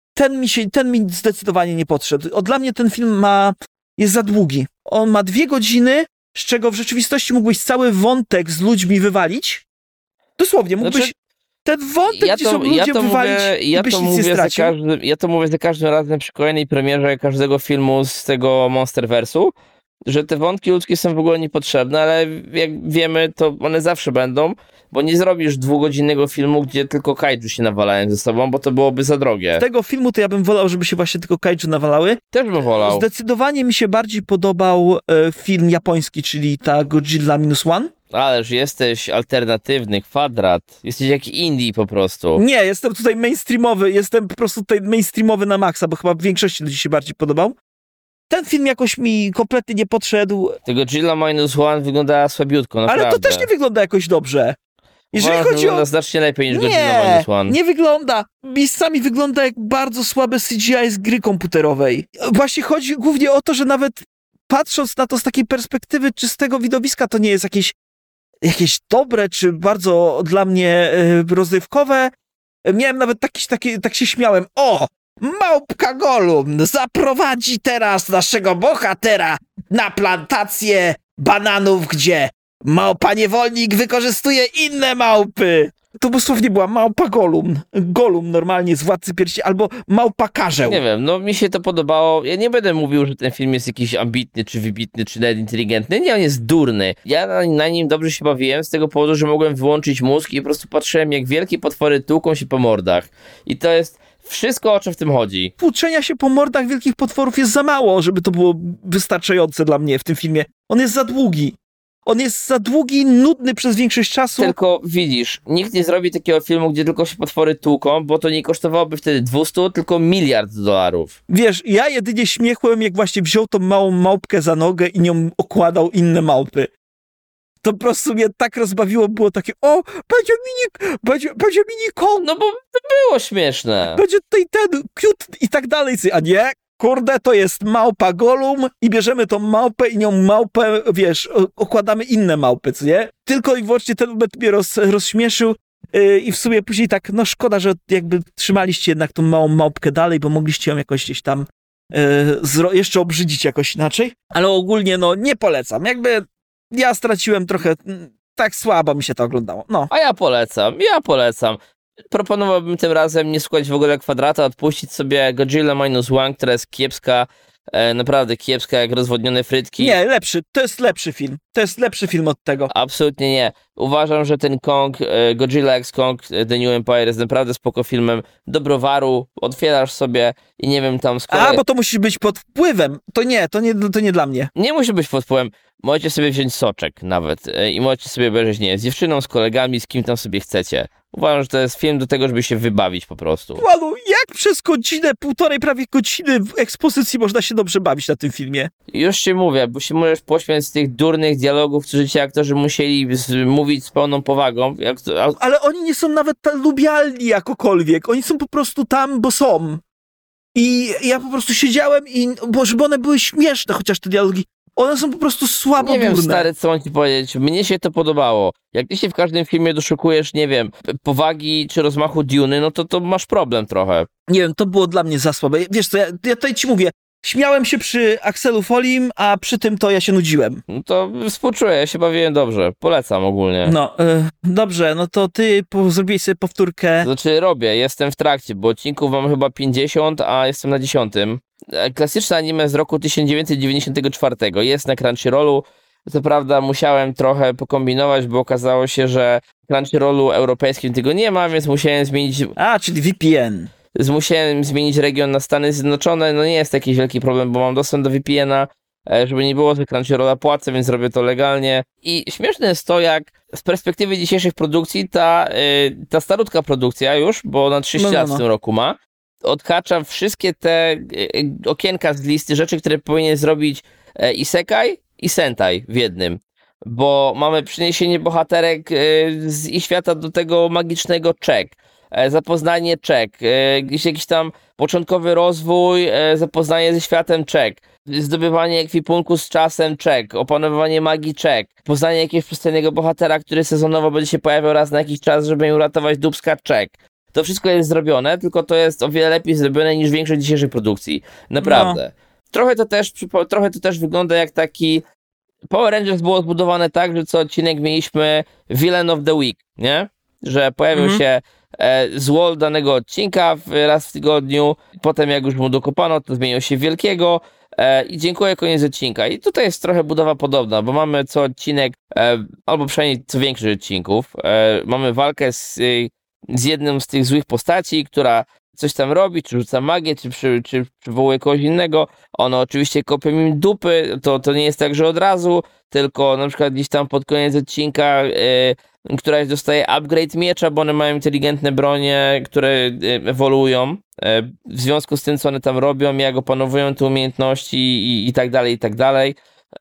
Ten mi zdecydowanie nie podszedł. Dla mnie ten film jest za długi. On ma 2 godziny, z czego w rzeczywistości mógłbyś cały wątek z ludźmi wywalić. Dosłownie, mógłbyś ten wątek, gdzie są ludzie wywalić i byś nic nie stracił. Ja to mówię za każdym razem przy kolejnej premierze każdego filmu z tego Monsterverse'u, że te wątki ludzkie są w ogóle niepotrzebne, ale jak wiemy, to one zawsze będą, bo nie zrobisz 2-godzinnego filmu, gdzie tylko kaiju się nawalają ze sobą, bo to byłoby za drogie. Z tego filmu to ja bym wolał, żeby się właśnie tylko kaiju nawalały. Też bym wolał. Zdecydowanie mi się bardziej podobał film japoński, czyli ta Godzilla -1. Ależ jesteś alternatywny, kwadrat. Jesteś jak indie po prostu. Nie, jestem tutaj mainstreamowy, jestem po prostu tutaj mainstreamowy na maksa, bo chyba większości ludzi się bardziej podobał. Ten film jakoś mi kompletnie nie podszedł. Tego Godzilla -1 wyglądała słabiutko, naprawdę. Ale to też nie wygląda jakoś dobrze. Jeżeli chodzi wygląda znacznie lepiej niż Godzilla -1. Nie wygląda. Miejscami wygląda jak bardzo słabe CGI z gry komputerowej. Właśnie chodzi głównie o to, że nawet patrząc na to z takiej perspektywy czystego widowiska, to nie jest jakieś dobre, czy bardzo dla mnie rozrywkowe. Miałem nawet tak się śmiałem. O! Małpka Gollum zaprowadzi teraz naszego bohatera na plantację bananów, gdzie małpa niewolnik wykorzystuje inne małpy. To dosłownie była małpa Gollum. Gollum normalnie z Władcy Pierścieni, albo małpa Karzeł. Nie wiem, no mi się to podobało. Ja nie będę mówił, że ten film jest jakiś ambitny, czy wybitny, czy nawet inteligentny. Nie, on jest durny. Ja na nim dobrze się bawiłem z tego powodu, że mogłem wyłączyć mózg i po prostu patrzyłem, jak wielkie potwory tłuką się po mordach. I to jest wszystko, o co w tym chodzi. Tłuczenia się po mordach wielkich potworów jest za mało, żeby to było wystarczające dla mnie w tym filmie. On jest za długi. On jest za długi, nudny przez większość czasu. Tylko widzisz, nikt nie zrobi takiego filmu, gdzie tylko się potwory tłuką, bo to nie kosztowałoby wtedy 200, tylko $1 miliard. Wiesz, ja jedynie śmiechłem, jak właśnie wziął tą małą małpkę za nogę i nią okładał inne małpy. To po prostu mnie tak rozbawiło, było takie, o, będzie mini Kong. No bo to było śmieszne. Będzie tutaj ten cute i tak dalej. A nie, kurde, to jest małpa Gollum i bierzemy tą małpę i nią małpę, wiesz, okładamy inne małpy, co nie? Tylko i wyłącznie ten moment mnie rozśmieszył i w sumie później tak, no szkoda, że jakby trzymaliście jednak tą małą małpkę dalej, bo mogliście ją jakoś gdzieś tam jeszcze obrzydzić jakoś inaczej. Ale ogólnie, no, nie polecam. Jakby ja straciłem trochę, tak słabo mi się to oglądało. No. A ja polecam. Proponowałbym tym razem nie słuchać w ogóle Kwadrata, odpuścić sobie Godzilla -1, która jest kiepska, naprawdę kiepska, jak rozwodnione frytki. Nie, lepszy, to jest lepszy film. To jest lepszy film od tego. Absolutnie nie. Uważam, że ten Kong, Godzilla x Kong The New Empire jest naprawdę spoko filmem. Do browaru, otwierasz sobie i nie wiem tam skoro... A, bo to musi być pod wpływem. To nie dla mnie. Nie musi być pod wpływem. Możecie sobie wziąć soczek nawet i możecie sobie obejrzeć, nie wiem, z dziewczyną, z kolegami, z kim tam sobie chcecie. Uważam, że to jest film do tego, żeby się wybawić po prostu. Malu, jak przez godzinę, półtorej prawie godziny w ekspozycji można się dobrze bawić na tym filmie? Już ci mówię, bo się możesz pośmiać z tych durnych dialogów, które ci aktorzy musieli mówić z pełną powagą. Ale oni nie są nawet lubialni jakokolwiek. Oni są po prostu tam, bo są. I ja po prostu siedziałem i... Boże, bo one były śmieszne, chociaż te dialogi. One są po prostu słabo Nie wiem, durne. stary, co mam ci powiedzieć. Mnie się to podobało. Jak ty się w każdym filmie doszukujesz, nie wiem, powagi czy rozmachu Duny, no to masz problem trochę. Nie wiem, to było dla mnie za słabe. Wiesz co, ja tutaj ci mówię, śmiałem się przy Axelu Folim, a przy tym to ja się nudziłem. No to współczuję, ja się bawiłem dobrze. Polecam ogólnie. No, dobrze, no to ty zrobiłeś sobie powtórkę. Znaczy robię, jestem w trakcie, bo odcinków mam chyba 50, a jestem na 10. Klasyczne anime z roku 1994. Jest na Crunchyrollu. Co prawda musiałem trochę pokombinować, bo okazało się, że w Crunchyrollu europejskim tego nie ma, więc musiałem zmienić... Czyli VPN. Musiałem zmienić region na Stany Zjednoczone. No nie jest to jakiś wielki problem, bo mam dostęp do VPN-a, żeby nie było, że Crunchyrolla płacę, więc robię to legalnie. I śmieszne jest to, jak z perspektywy dzisiejszych produkcji ta starutka produkcja już, bo ona 30 lat w tym roku ma, odhacza wszystkie te okienka z listy rzeczy, które powinien zrobić Isekai i Sentai w jednym. bo mamy przeniesienie bohaterek z ich świata do tego magicznego check. Zapoznanie check, gdzieś jakiś tam początkowy rozwój, zapoznanie ze światem check, zdobywanie ekwipunku z czasem check, opanowywanie magii check, poznanie jakiegoś przystojnego bohatera, który sezonowo będzie się pojawiał raz na jakiś czas, żeby mi uratować dubska check. To wszystko jest zrobione, tylko to jest o wiele lepiej zrobione niż większość dzisiejszej produkcji. Naprawdę. Trochę to też wygląda jak taki... Power Rangers było zbudowane tak, że co odcinek mieliśmy Villain of the Week, nie? Że pojawił się zło danego odcinka raz w tygodniu, potem jak już mu dokopano, to zmienił się w wielkiego i dziękuję, koniec odcinka. I tutaj jest trochę budowa podobna, bo mamy co odcinek, albo przynajmniej co większość odcinków, mamy walkę z jednym z tych złych postaci, która coś tam robi, czy rzuca magię, czy przywołuje kogoś innego. Ono oczywiście kopie im dupy, to nie jest tak, że od razu, tylko na przykład gdzieś tam pod koniec odcinka któraś dostaje upgrade miecza, bo one mają inteligentne bronie, które ewoluują. W związku z tym, co one tam robią, jak opanowują te umiejętności i tak dalej, i tak dalej.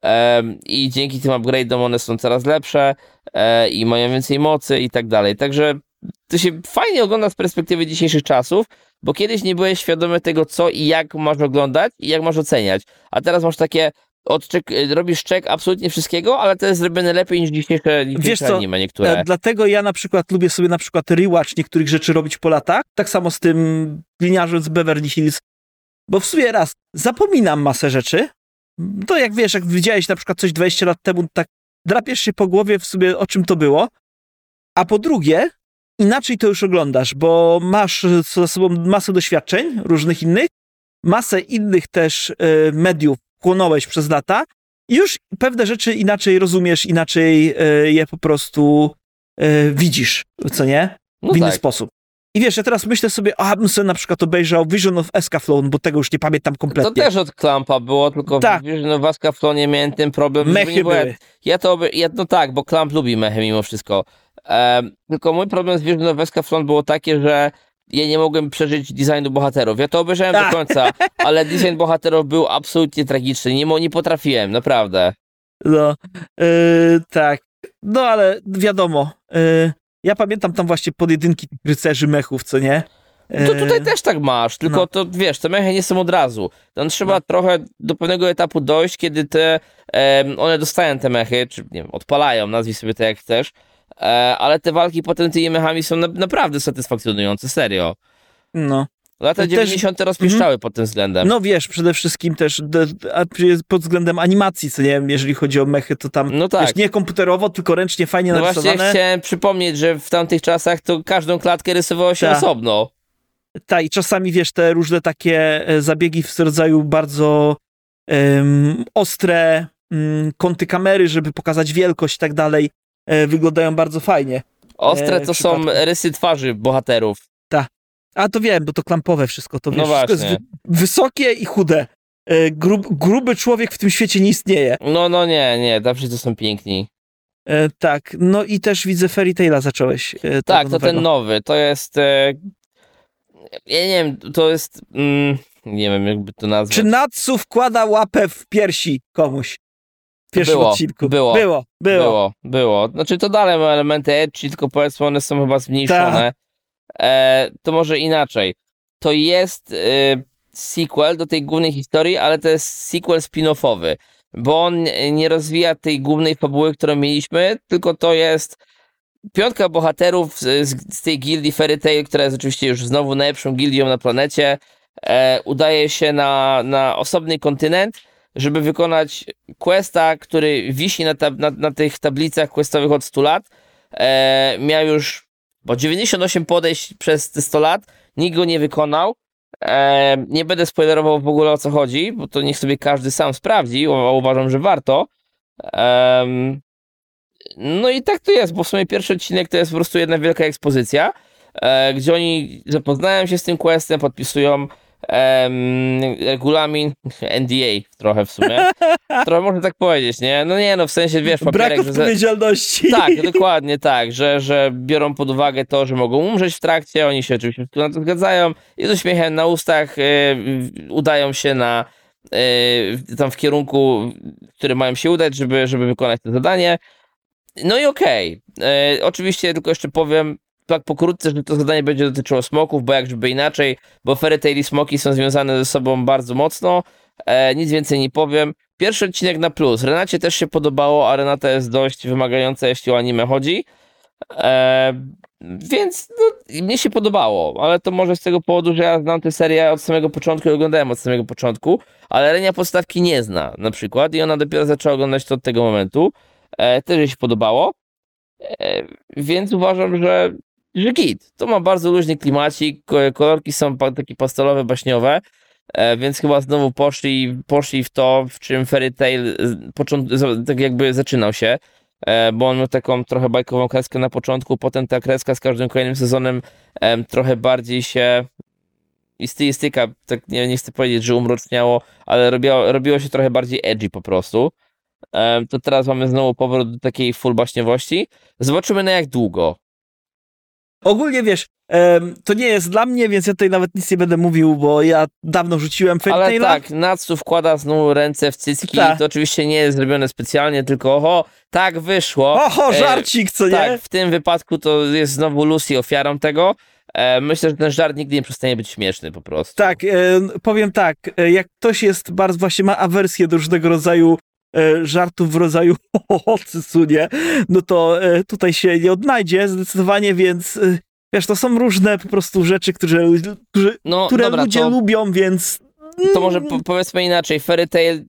I dzięki tym upgrade'om one są coraz lepsze i mają więcej mocy i tak dalej. Także to się fajnie ogląda z perspektywy dzisiejszych czasów, bo kiedyś nie byłeś świadomy tego, co i jak masz oglądać i jak masz oceniać. A teraz masz takie, robisz check absolutnie wszystkiego, ale to jest zrobione lepiej niż dzisiejsze anime niektóre. Dlatego ja na przykład lubię sobie na przykład rewatch niektórych rzeczy robić po latach, tak samo z tym gliniarzem z Beverly Hills, bo w sumie raz zapominam masę rzeczy, to jak wiesz, jak widziałeś na przykład coś 20 lat temu, tak drapiesz się po głowie w sobie, o czym to było, a po drugie, inaczej to już oglądasz, bo masz za sobą masę doświadczeń różnych innych, masę innych też mediów chłonąłeś przez lata i już pewne rzeczy inaczej rozumiesz, inaczej je po prostu widzisz, co nie? W inny sposób. I wiesz, ja teraz myślę sobie, bym sobie na przykład obejrzał Vision of Escaflowne, bo tego już nie pamiętam kompletnie. To też od Clampa było, tylko w Vision of Escaflowne miałem ten problem. Mechy były. No tak, bo Clamp lubi mechy mimo wszystko. Tylko mój problem z Vision of Escaflowne było takie, że ja nie mogłem przeżyć designu bohaterów. Ja to obejrzałem do końca, ale design bohaterów był absolutnie tragiczny. Nie potrafiłem, naprawdę. No, tak. No, ale wiadomo. Ja pamiętam tam właśnie pojedynki rycerzy mechów, co nie? To tutaj też tak masz, tylko to wiesz, te mechy nie są od razu. Tam trzeba trochę do pewnego etapu dojść, kiedy one dostają te mechy, czy nie wiem, odpalają, nazwij sobie to jak chcesz. Ale te walki potem tymi mechami są naprawdę satysfakcjonujące, serio. No. Lata 90. rozpieszczały pod tym względem. No wiesz, przede wszystkim też pod względem animacji, co nie wiem, jeżeli chodzi o mechy, to tam wiesz, nie komputerowo, tylko ręcznie fajnie narysowane. Właśnie chciałem przypomnieć, że w tamtych czasach to każdą klatkę rysowało się osobno. Tak, i czasami wiesz, te różne takie zabiegi w rodzaju bardzo ostre kąty kamery, żeby pokazać wielkość i tak dalej, wyglądają bardzo fajnie. Ostre to są rysy twarzy bohaterów. Tak. A to wiem, bo to klampowe wszystko. To wiesz, właśnie. wszystko jest wysokie i chude. Gruby człowiek w tym świecie nie istnieje. No nie, tam wszyscy są piękni. Tak, no i też widzę Fairy Taila zacząłeś. Tak, to ten nowy, to jest... ja nie wiem, to jest... nie wiem, jakby to nazwać. Czy Natsu wkłada łapę w piersi komuś? W pierwszym odcinku. Było. Znaczy to dalej ma elementy edgy, tylko powiedzmy one są chyba zmniejszone. To może inaczej. To jest sequel do tej głównej historii, ale to jest sequel spin-offowy, bo on nie rozwija tej głównej fabuły, którą mieliśmy, tylko to jest 5 bohaterów z tej gildii Fairy Tail, która jest oczywiście już znowu najlepszą gildią na planecie, udaje się na osobny kontynent, żeby wykonać questa, który wisi na tych tablicach questowych od 100 lat. Miał już 98 podejść przez te 100 lat, nikt go nie wykonał. Nie będę spoilerował w ogóle o co chodzi, bo to niech sobie każdy sam sprawdzi, uważam, że warto. No i tak to jest, bo w sumie pierwszy odcinek to jest po prostu jedna wielka ekspozycja, gdzie oni zapoznają się z tym questem, podpisują regulamin, NDA trochę w sumie. Trochę można tak powiedzieć, nie? No w sensie, wiesz, papierek... Brak odpowiedzialności. Tak, dokładnie tak, że biorą pod uwagę to, że mogą umrzeć w trakcie, oni się oczywiście na to zgadzają i z uśmiechem na ustach udają się tam w kierunku, w którym mają się udać, żeby wykonać to zadanie. No i okej. Oczywiście tylko jeszcze powiem tak pokrótce, że to zadanie będzie dotyczyło smoków, bo jakżeby inaczej, bo Fairy Tail i smoki są związane ze sobą bardzo mocno. Nic więcej nie powiem. Pierwszy odcinek na plus. Renacie też się podobało, a Renata jest dość wymagająca, jeśli o anime chodzi. Więc no, mnie się podobało, ale to może z tego powodu, że ja znam tę serię od samego początku i oglądałem od samego początku, ale Renia podstawki nie zna na przykład i ona dopiero zaczęła oglądać to od tego momentu. Też jej się podobało, więc uważam, że git. To ma bardzo luźny klimacik, kolorki są takie pastelowe, baśniowe, więc chyba znowu poszli w to, w czym Fairy Tail tak jakby zaczynał się, bo on miał taką trochę bajkową kreskę na początku, potem ta kreska z każdym kolejnym sezonem trochę bardziej się i stylistyka, tak nie chcę powiedzieć, że umroczniało, ale robiło się trochę bardziej edgy po prostu. To teraz mamy znowu powrót do takiej full baśniowości. Zobaczymy na jak długo. Ogólnie wiesz, to nie jest dla mnie, więc ja tutaj nawet nic nie będę mówił, bo ja dawno rzuciłem Fairy Taila. Ale tak, Natsu wkłada znowu ręce w cycki. Tak. To oczywiście nie jest zrobione specjalnie, tylko oho, tak wyszło. Oho, żarcik, co nie? Tak, w tym wypadku to jest znowu Lucy ofiarą tego. Myślę, że ten żart nigdy nie przestanie być śmieszny po prostu. Tak, powiem tak, jak ktoś jest bardzo, właśnie ma awersję do różnego rodzaju żartów w rodzaju cycunie, no to tutaj się nie odnajdzie zdecydowanie, więc wiesz, to są różne po prostu rzeczy, które dobra, ludzie lubią, więc... To może powiedzmy inaczej, Fairy Tail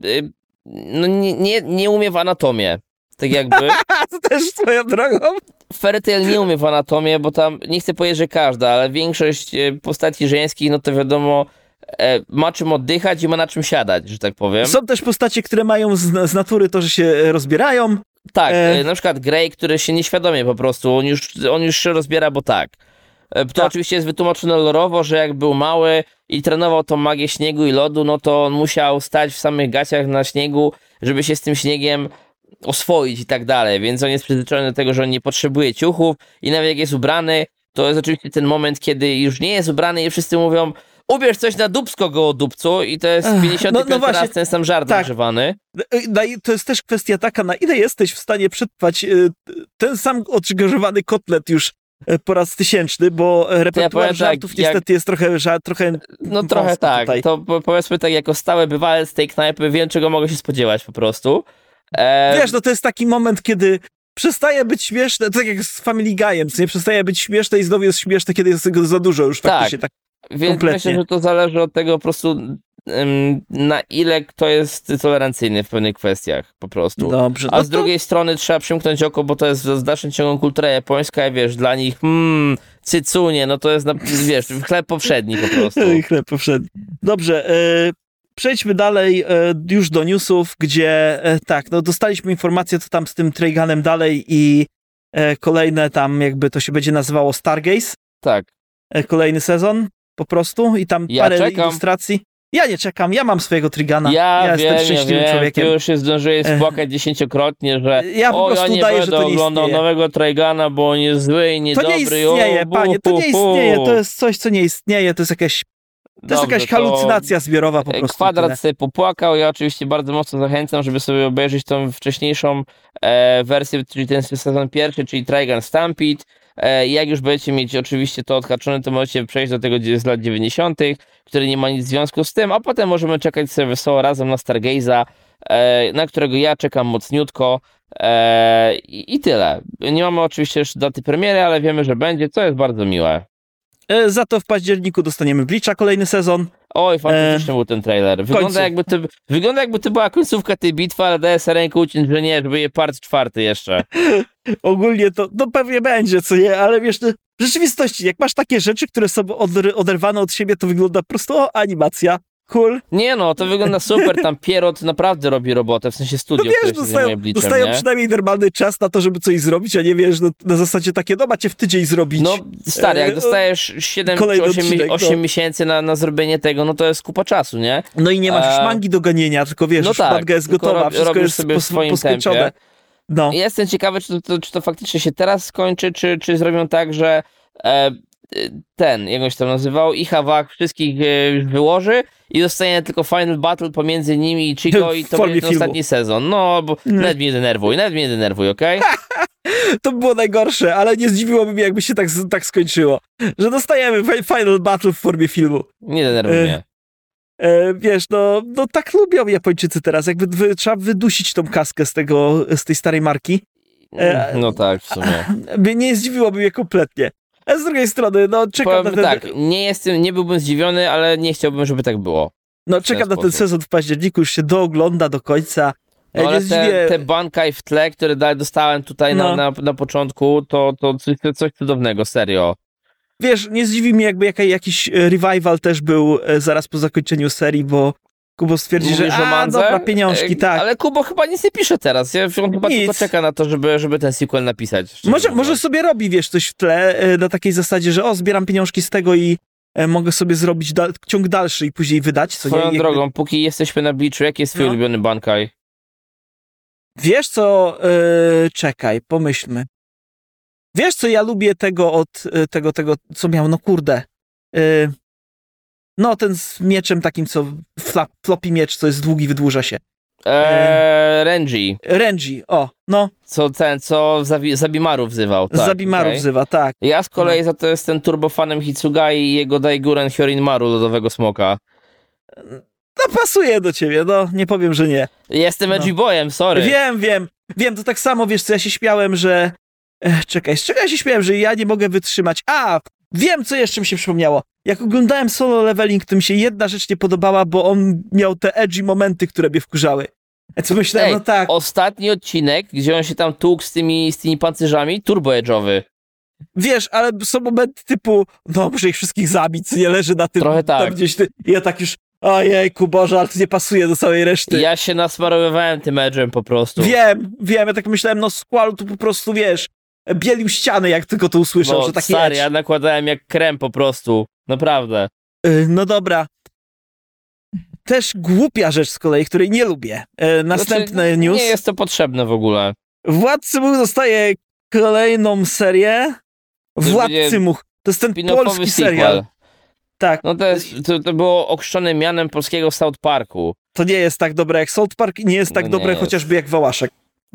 nie umie w anatomię, tak jakby. To też swoją drogą. Fairy Tail nie umie w anatomię, bo tam, nie chcę powiedzieć, że każda, ale większość postaci żeńskich, no to wiadomo, ma czym oddychać i ma na czym siadać, że tak powiem. Są też postacie, które mają z natury to, że się rozbierają. Tak, na przykład Grey, który się nieświadomie po prostu, on już się rozbiera, bo tak. To oczywiście jest wytłumaczone lorowo, że jak był mały i trenował tą magię śniegu i lodu, no to on musiał stać w samych gaciach na śniegu, żeby się z tym śniegiem oswoić i tak dalej, więc on jest przyzwyczajony do tego, że on nie potrzebuje ciuchów i nawet jak jest ubrany, to jest oczywiście ten moment, kiedy już nie jest ubrany i wszyscy mówią: ubierz coś na dupsko, gołodupcu, i to jest 55 raz ten sam żart używany. To jest też kwestia taka, na ile jesteś w stanie przetrwać ten sam odgrzewany kotlet już po raz 1000, bo repertuar żartów niestety jest trochę no trochę tak, tutaj. To powiedzmy tak, jako stały bywalec tej knajpy wiem, czego mogę się spodziewać po prostu. Wiesz, no to jest taki moment, kiedy przestaje być śmieszne, tak jak z Family Guy'em, nie przestaje być śmieszne i znowu jest śmieszne, kiedy jest tego za dużo już faktycznie tak więc kompletnie. Myślę, że to zależy od tego po prostu, na ile kto jest tolerancyjny w pewnych kwestiach po prostu. Dobrze, a z drugiej strony trzeba przymknąć oko, bo to jest w dalszym ciągu kultura japońska i wiesz, dla nich cycunie, no to jest, wiesz, chleb powszedni po prostu. Chleb powszedni. Dobrze, przejdźmy dalej już do newsów, gdzie tak, no dostaliśmy informację, co tam z tym Triganem dalej i kolejne tam jakby to się będzie nazywało Stargaze. Tak. Kolejny sezon po prostu i tam parę ilustracji. Ja nie czekam, ja mam swojego Trigana. Ja jestem szczęśliwym człowiekiem. Ty już się zdążyłeś spłakać 10-krotnie, że ja po prostu nie udaję, będę że to nie oglądał istnieje. nowego Trigana, bo on jest zły i niedobry. To nie istnieje, panie, to nie istnieje. To jest coś, co nie istnieje, to jest jakaś halucynacja zbiorowa po prostu. Kwadrat sobie popłakał, ja oczywiście bardzo mocno zachęcam, żeby sobie obejrzeć tą wcześniejszą wersję, czyli ten sezon pierwszy, czyli Trigun Stampede. Jak już będziecie mieć oczywiście to odhaczone, to możecie przejść do tego z lat 90., który nie ma nic w związku z tym, a potem możemy czekać sobie wesoło razem na Stargaze'a, na którego ja czekam mocniutko i tyle. Nie mamy oczywiście jeszcze daty premiery, ale wiemy, że będzie, co jest bardzo miłe. Za to w październiku dostaniemy Bleacha kolejny sezon. Oj, fantastycznie był ten trailer. Wygląda jakby to była końcówka tej bitwy, ale daję sobie rękę uciąć, że nie, żeby je part 4 jeszcze. Ogólnie to pewnie będzie, co nie, ale wiesz, w rzeczywistości, jak masz takie rzeczy, które są oderwane od siebie, to wygląda po prostu animacja. Cool. Nie no, to wygląda super, tam Pierrot naprawdę robi robotę, w sensie studio, no wiesz, które się zajmuje Bleachem, dostają przynajmniej normalny czas na to, żeby coś zrobić, a nie wiesz, no, na zasadzie takie, no macie w tydzień zrobić. No stary, jak dostajesz 7 czy 8 miesięcy na zrobienie tego, no to jest kupa czasu, nie? No i nie masz już mangi do ganienia, tylko wiesz, no już tak, manga jest gotowa, wszystko jest sobie w swoim poskończone. Tempie. No. Ja jestem ciekawy, czy to faktycznie się teraz skończy, czy zrobią tak, że jak on się tam nazywał, i Hawk wszystkich już wyłoży i zostanie tylko Final Battle pomiędzy nimi i Chico i W to formie będzie ten filmu. ostatni sezon. No, bo nawet mnie denerwuj, okej? To by było najgorsze, ale nie zdziwiłoby mnie, jakby się tak skończyło. Że dostajemy Final Battle w formie filmu. Nie denerwuj mnie. Wiesz, no tak lubią Japończycy teraz, jakby trzeba wydusić tą kaskę z tej starej marki. No tak, w sumie. Nie zdziwiłoby mnie kompletnie. A z drugiej strony, no czekam Powiem na ten, tak, nie byłbym zdziwiony, ale nie chciałbym, żeby tak było. czekam na ten sposób. sezon w październiku, już się doogląda do końca. No, ale nie zdziwię... te Bankai w tle, które dostałem tutaj na początku, to coś cudownego, serio. Wiesz, nie zdziwi mnie, jakby jakiś revival też był zaraz po zakończeniu serii, bo Kubo stwierdzi, Mówisz że o mandze? dobra, pieniążki, tak. Ale Kubo chyba nic nie pisze teraz. On chyba Nic. tylko czeka na to, żeby ten sequel napisać. Może sobie robi, wiesz, coś w tle na takiej zasadzie, że zbieram pieniążki z tego i mogę sobie zrobić ciąg dalszy i później wydać. Co Swoją nie, drogą, póki jesteśmy na Bleachu, jaki jest twój ulubiony Bankai? Wiesz co, czekaj, pomyślmy. Wiesz co, ja lubię tego od tego, co miał, no kurde. No, ten z mieczem takim, co floppy miecz, co jest długi, wydłuża się. Renji. Renji, no. Co Zabimaru wzywał. Tak, Zabimaru okej. wzywa, tak. Ja z kolei za to jestem turbofanem Hitsugai i jego Daiguren Hyorinmaru, lodowego smoka. No, pasuje do ciebie, no, nie powiem, że nie. Jestem edgy boyem, sorry. Wiem, to tak samo, wiesz co, ja się śmiałem, że... czekaj, z czego ja się śmiałem, że ja nie mogę wytrzymać? Wiem, co jeszcze mi się przypomniało. Jak oglądałem Solo Leveling, to mi się jedna rzecz nie podobała, bo on miał te edgy momenty, które mnie wkurzały. Co myślałem, no tak. Ostatni odcinek, gdzie on się tam tłukł z tymi pancerzami, turbo edge'owy. Wiesz, ale są momenty typu, no muszę ich wszystkich zabić, co nie leży na tym. Trochę tak. Tam gdzieś i ja tak już, ojejku Boże, ale to nie pasuje do całej reszty. Ja się nasmarowywałem tym edge'em po prostu. Wiem, ja tak myślałem, no Squall tu po prostu, wiesz, bielił ściany, jak tylko to usłyszał, No, że taki stary, edge. ja nakładałem jak krem po prostu. Naprawdę. No dobra. Też głupia rzecz z kolei, której nie lubię. Następny news. Nie jest to potrzebne w ogóle. Władcy Much dostaje kolejną serię. Władcy Much. To jest ten Spin-offowy polski sequel. serial. Tak. No to było okrzczone mianem polskiego South Parku. To nie jest tak dobre jak South Park i nie jest tak No nie dobre jest. chociażby jak Wałaszek.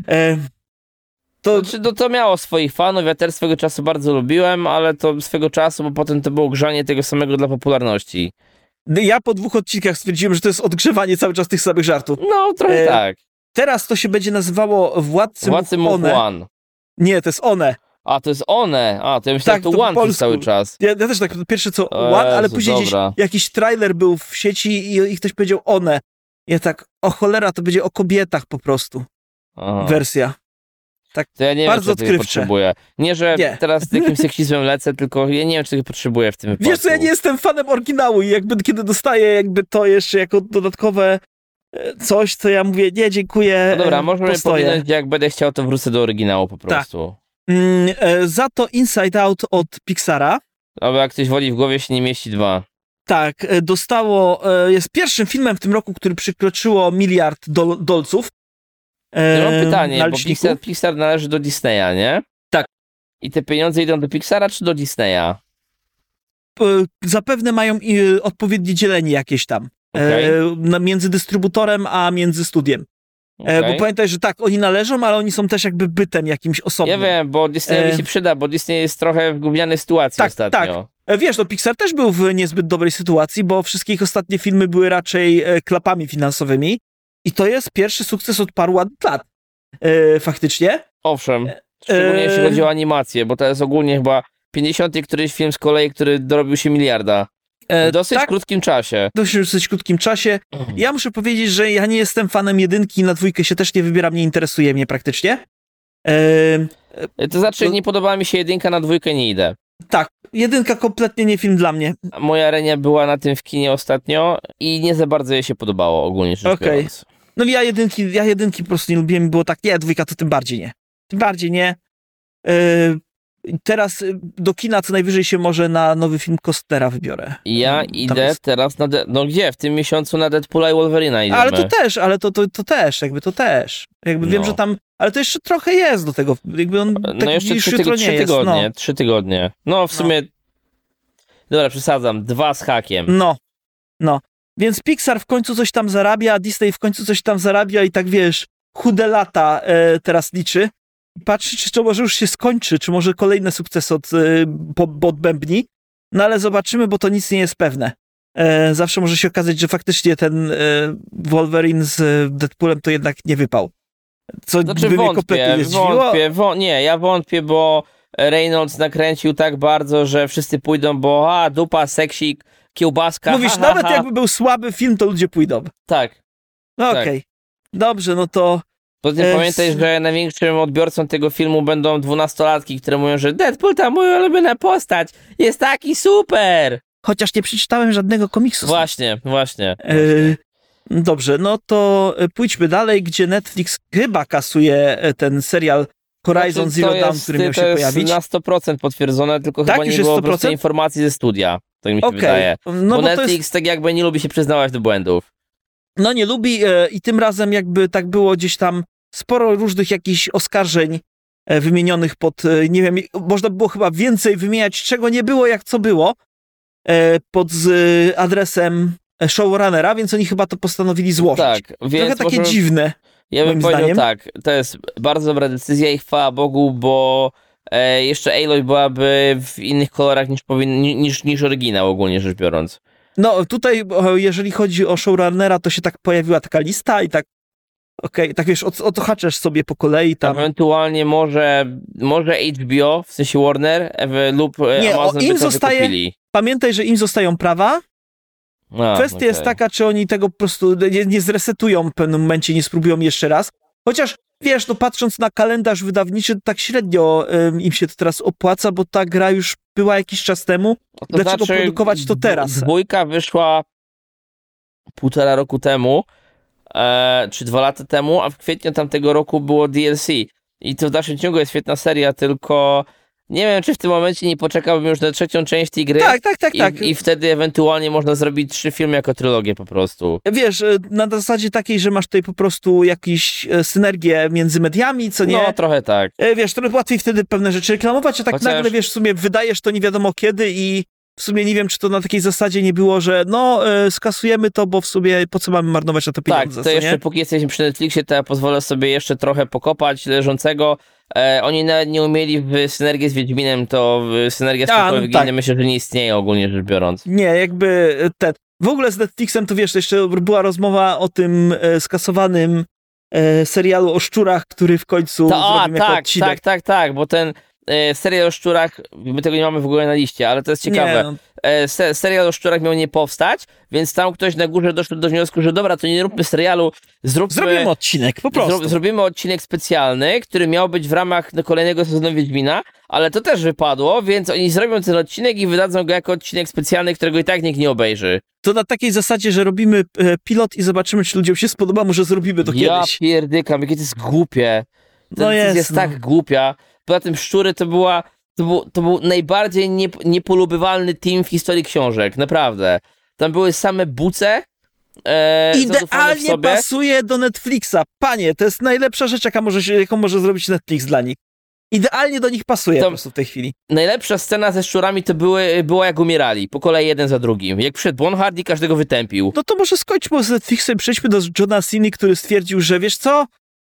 To miało swoich fanów, ja też swego czasu bardzo lubiłem, ale to swego czasu, bo potem to było grzanie tego samego dla popularności. Ja po 2 odcinkach stwierdziłem, że to jest odgrzewanie cały czas tych samych żartów. No, trochę tak. Teraz to się będzie nazywało Władcy Much Much One. Nie, to jest One. A, to jest one. A, to ja myślałem, Tak, że to to po One przez polsku. cały czas. Ja też tak, pierwsze co O One, ale Jezu, później gdzieś dobra. jakiś trailer był w sieci i ktoś powiedział One. Ja tak, o cholera, to będzie o kobietach po prostu. Aha. Wersja. Tak, To ja nie bardzo wiem, czy tego odkrywcze. potrzebuję. Nie, że Nie. teraz takim seksizmem lecę, tylko ja nie wiem, czy tego potrzebuję w tym wypadku. Wiesz co, ja nie jestem fanem oryginału i jakby kiedy dostaję jakby to jeszcze jako dodatkowe coś, to ja mówię, nie, dziękuję, No dobra, możemy postoję. powiedzieć, jak będę chciał, to wrócę do oryginału po prostu. Za to Inside Out od Pixara, Albo jak ktoś woli, w głowie się nie mieści 2. tak, jest pierwszym filmem w tym roku, który przekroczyło $1 miliard dolców. Ja mam pytanie, na bo liczniku. Pixar należy do Disneya, nie? Tak. I te pieniądze idą do Pixara czy do Disneya? Zapewne mają odpowiednie dzielenie jakieś tam. Okej. Między dystrybutorem a między studiem. Okej. Bo pamiętaj, że tak, oni należą, ale oni są też jakby bytem jakimś osobnym. Ja wiem, bo Disneyowi się przyda, bo Disney jest trochę w gównianej sytuacji Tak, ostatnio. Wiesz, no Pixar też był w niezbyt dobrej sytuacji, bo wszystkie ich ostatnie filmy były raczej klapami finansowymi i to jest pierwszy sukces od paru lat. Faktycznie. Owszem, szczególnie jeśli chodzi o animację, bo to jest ogólnie chyba 50 któryś film z kolei, który dorobił się miliarda. W dosyć tak, krótkim czasie. w dosyć krótkim czasie. Ja muszę powiedzieć, że ja nie jestem fanem 1, na 2 się też nie wybieram, nie interesuje mnie praktycznie. To znaczy, nie podobała mi się 1, na 2 nie idę. Tak, 1 kompletnie nie film dla mnie. Moja Renia była na tym w kinie ostatnio i nie za bardzo jej się podobało ogólnie rzecz Okej. biorąc. No ja jedynki po prostu nie lubiłem, było tak, nie, 2 to tym bardziej nie. Tym bardziej nie. Teraz do kina co najwyżej się może na nowy film Costnera wybiorę. Ja Tam idę jest. teraz na... No gdzie? W tym miesiącu na Deadpoola i Wolverina idziemy. Ale to też, jakby to też. Jakby wiem, No. że tam, ale to jeszcze trochę jest do tego, jakby on No tak jeszcze już 3 jutro nie jest. tygodnie, No. 3 tygodnie. No w sumie Dobra, przesadzam, 2 z hakiem. No. Więc Pixar w końcu coś tam zarabia, Disney w końcu coś tam zarabia i tak wiesz, chude lata teraz liczy. Patrzy, czy to może już się skończy, czy może kolejne sukcesy odbębni. No ale zobaczymy, bo to nic nie jest pewne. Zawsze może się okazać, że faktycznie ten Wolverine z Deadpoolem to jednak nie wypał. Co Znaczy by mnie kompletnie nie zdziwiło. Ja wątpię, bo Reynolds nakręcił tak bardzo, że wszyscy pójdą, bo dupa, seksik, kiełbaska. Mówisz, nawet jakby był słaby film, to ludzie pójdą. Tak. No tak. okej. Dobrze, no to... Poza tym pamiętaj, że największym odbiorcą tego filmu będą 12-latki, które mówią, że Deadpool to moja ulubiona postać, jest taki super! Chociaż nie przeczytałem żadnego komiksu. Właśnie. Dobrze, no to pójdźmy dalej, gdzie Netflix chyba kasuje ten serial Horizon Zero Dawn, który miał się pojawić. To jest na 100% potwierdzone, tylko Tak, chyba już nie jest było po 100%? prostu informacji ze studia. Tak mi się wydaje. No bo Netflix to jest... tak jakby nie lubi się przyznawać do błędów. No nie lubi i tym razem jakby tak było gdzieś tam sporo różnych jakichś oskarżeń wymienionych pod, nie wiem, można było chyba więcej wymieniać, czego nie było, jak co było, pod adresem showrunnera, więc oni chyba to postanowili złożyć. Tak, więc trochę takie dziwne. Ja bym powiedział zdaniem. tak, to jest bardzo dobra decyzja i chwała Bogu, bo jeszcze Aloy byłaby w innych kolorach niż oryginał ogólnie rzecz biorąc. No tutaj, jeżeli chodzi o showrunnera, to się tak pojawiła taka lista i tak okej, tak wiesz, odhaczasz sobie po kolei tam. Ewentualnie może HBO, w sensie Warner lub Nie, Amazon im by to zostaje- wykupili. Pamiętaj, że im zostają prawa. Kwestia jest taka, czy oni tego po prostu nie zresetują w pewnym momencie, nie spróbują jeszcze raz. Chociaż, wiesz, no patrząc na kalendarz wydawniczy, to tak średnio im się to teraz opłaca, bo ta gra już była jakiś czas temu. Dlaczego produkować to teraz? Dwójka wyszła 1,5 roku temu, czy 2 lata temu, a w kwietniu tamtego roku było DLC. I to w dalszym ciągu jest świetna seria, tylko nie wiem, czy w tym momencie nie poczekałbym już na 3. część tej gry. Tak. I wtedy ewentualnie można zrobić 3 filmy jako trylogię po prostu. Wiesz, na zasadzie takiej, że masz tutaj po prostu jakąś synergię między mediami, co nie? No, trochę tak. Wiesz, trochę łatwiej wtedy pewne rzeczy reklamować, a tak Chociaż- nagle, wiesz, w sumie wydajesz to nie wiadomo kiedy i w sumie nie wiem, czy to na takiej zasadzie nie było, że skasujemy to, bo w sumie po co mamy marnować na to Tak, pieniądze, to co jeszcze nie? póki jesteśmy przy Netflixie, to ja pozwolę sobie jeszcze trochę pokopać leżącego. Oni nawet nie umieli w synergię z Wiedźminem, to synergia z Wiedźminem tak. myślę, że nie istnieje ogólnie rzecz biorąc. Nie, jakby w ogóle z Netflixem to wiesz, jeszcze była rozmowa o tym skasowanym serialu o szczurach, który w końcu zrobimy jako odcinek. Tak, bo ten serial o szczurach, my tego nie mamy w ogóle na liście, ale to jest ciekawe. Nie, no. Serial o szczurach miał nie powstać, więc tam ktoś na górze doszedł do wniosku, że dobra, to nie róbmy serialu, Zrobimy odcinek, po prostu. Zrobimy odcinek specjalny, który miał być w ramach kolejnego sezonu Wiedźmina, ale to też wypadło, więc oni zrobią ten odcinek i wydadzą go jako odcinek specjalny, którego i tak nikt nie obejrzy. To na takiej zasadzie, że robimy pilot i zobaczymy, czy ludziom się spodoba, może zrobimy to Ja kiedyś. pierdykam, jakie to jest głupie. To jest tak głupia. Poza tym szczury to był najbardziej niepolubywalny team w historii książek, naprawdę. Tam były same buce. Idealnie pasuje do Netflixa. Panie, to jest najlepsza rzecz, jaką może zrobić Netflix dla nich. Idealnie do nich pasuje po prostu w tej chwili. Najlepsza scena ze szczurami to była jak umierali, po kolei jeden za drugim. Jak przyszedł Bonhard i każdego wytępił. No to może skończmy z Netflixem, przejdźmy do Johna Cena, który stwierdził, że wiesz co?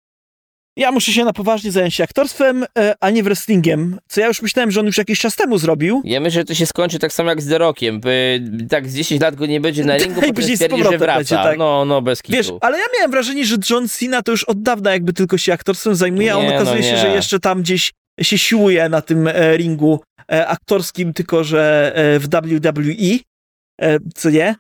Ja muszę się na poważnie zająć się aktorstwem, a nie wrestlingiem. Co ja już myślałem, że on już jakiś czas temu zrobił. Ja myślę, że to się skończy tak samo jak z The Rockiem. Tak z 10 lat go nie będzie na ringu, potem stwierdzi, że wraca. Będzie, tak. No bez kitu. Wiesz, ale ja miałem wrażenie, że John Cena to już od dawna jakby tylko się aktorstwem zajmuje, a on okazuje się, że jeszcze tam gdzieś się siłuje na tym ringu aktorskim, tylko że w WWE, co nie?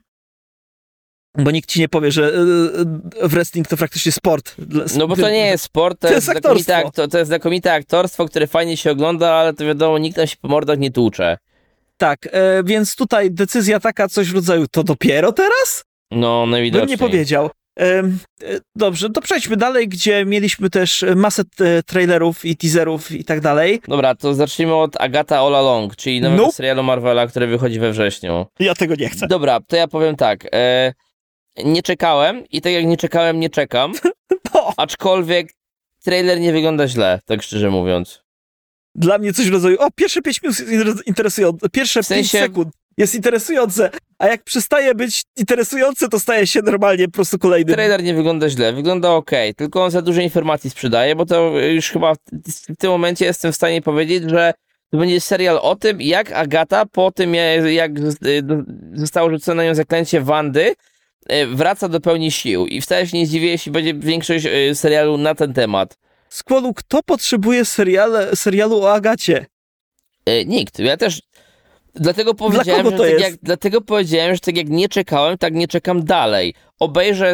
Bo nikt ci nie powie, że wrestling to praktycznie sport. No bo to nie jest sport, to jest znakomite aktorstwo, które fajnie się ogląda, ale to wiadomo, nikt tam się po mordach nie tłucze. Tak, więc tutaj decyzja taka, coś w rodzaju, to dopiero teraz? No, najwidoczniej. Bym nie powiedział. Dobrze, to przejdźmy dalej, gdzie mieliśmy też masę trailerów i teaserów i tak dalej. Dobra, to zacznijmy od Agatha All Along, czyli nowego serialu Marvela, który wychodzi we wrześniu. Ja tego nie chcę. Dobra, to ja powiem tak. Nie czekałem i tak jak nie czekałem, nie czekam. No. Aczkolwiek trailer nie wygląda źle, tak szczerze mówiąc. Dla mnie coś w rodzaju, pierwsze 5 minut interesują, pierwsze 5 sekund jest interesujące, a jak przestaje być interesujące, to staje się normalnie po prostu kolejnym. Trailer nie wygląda źle, wygląda okej, tylko on za dużo informacji sprzedaje, bo to już chyba w tym momencie jestem w stanie powiedzieć, że to będzie serial o tym, jak Agata po tym, jak zostało rzucone na nią zaklęcie Wandy, wraca do pełni sił. I wcale się nie zdziwię, jeśli będzie większość serialu na ten temat. Skłonu, kto potrzebuje serialu o Agacie? Nikt. Ja też dlatego powiedziałem, kogo to jest? Dlatego powiedziałem, że tak jak nie czekałem, tak nie czekam dalej. Obejrzę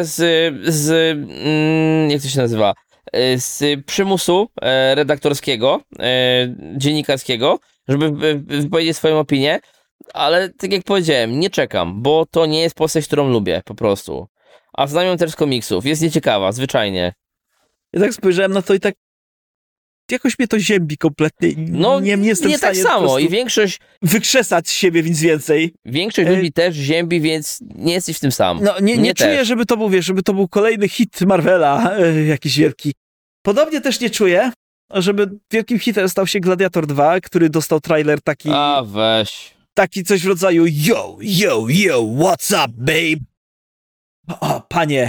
jak to się nazywa? Z przymusu redaktorskiego, dziennikarskiego, żeby wypowiedzieć swoją opinię, ale tak jak powiedziałem, nie czekam, bo to nie jest postać, którą lubię, po prostu. A znam ją też z komiksów, jest nieciekawa, zwyczajnie. Ja tak spojrzałem na to i tak jakoś mnie to ziębi kompletnie. No, nie jestem nie w stanie tak po samo prostu i większość wykrzesać z siebie nic więcej. ludzi też ziębi, więc nie jesteś w tym sam. No, nie Mnie czuję, też. żeby to był kolejny hit Marvela, jakiś wielki. Podobnie też nie czuję, żeby wielkim hitem stał się Gladiator 2, który dostał trailer A weź. taki coś w rodzaju yo, yo, yo, what's up, babe? O, panie.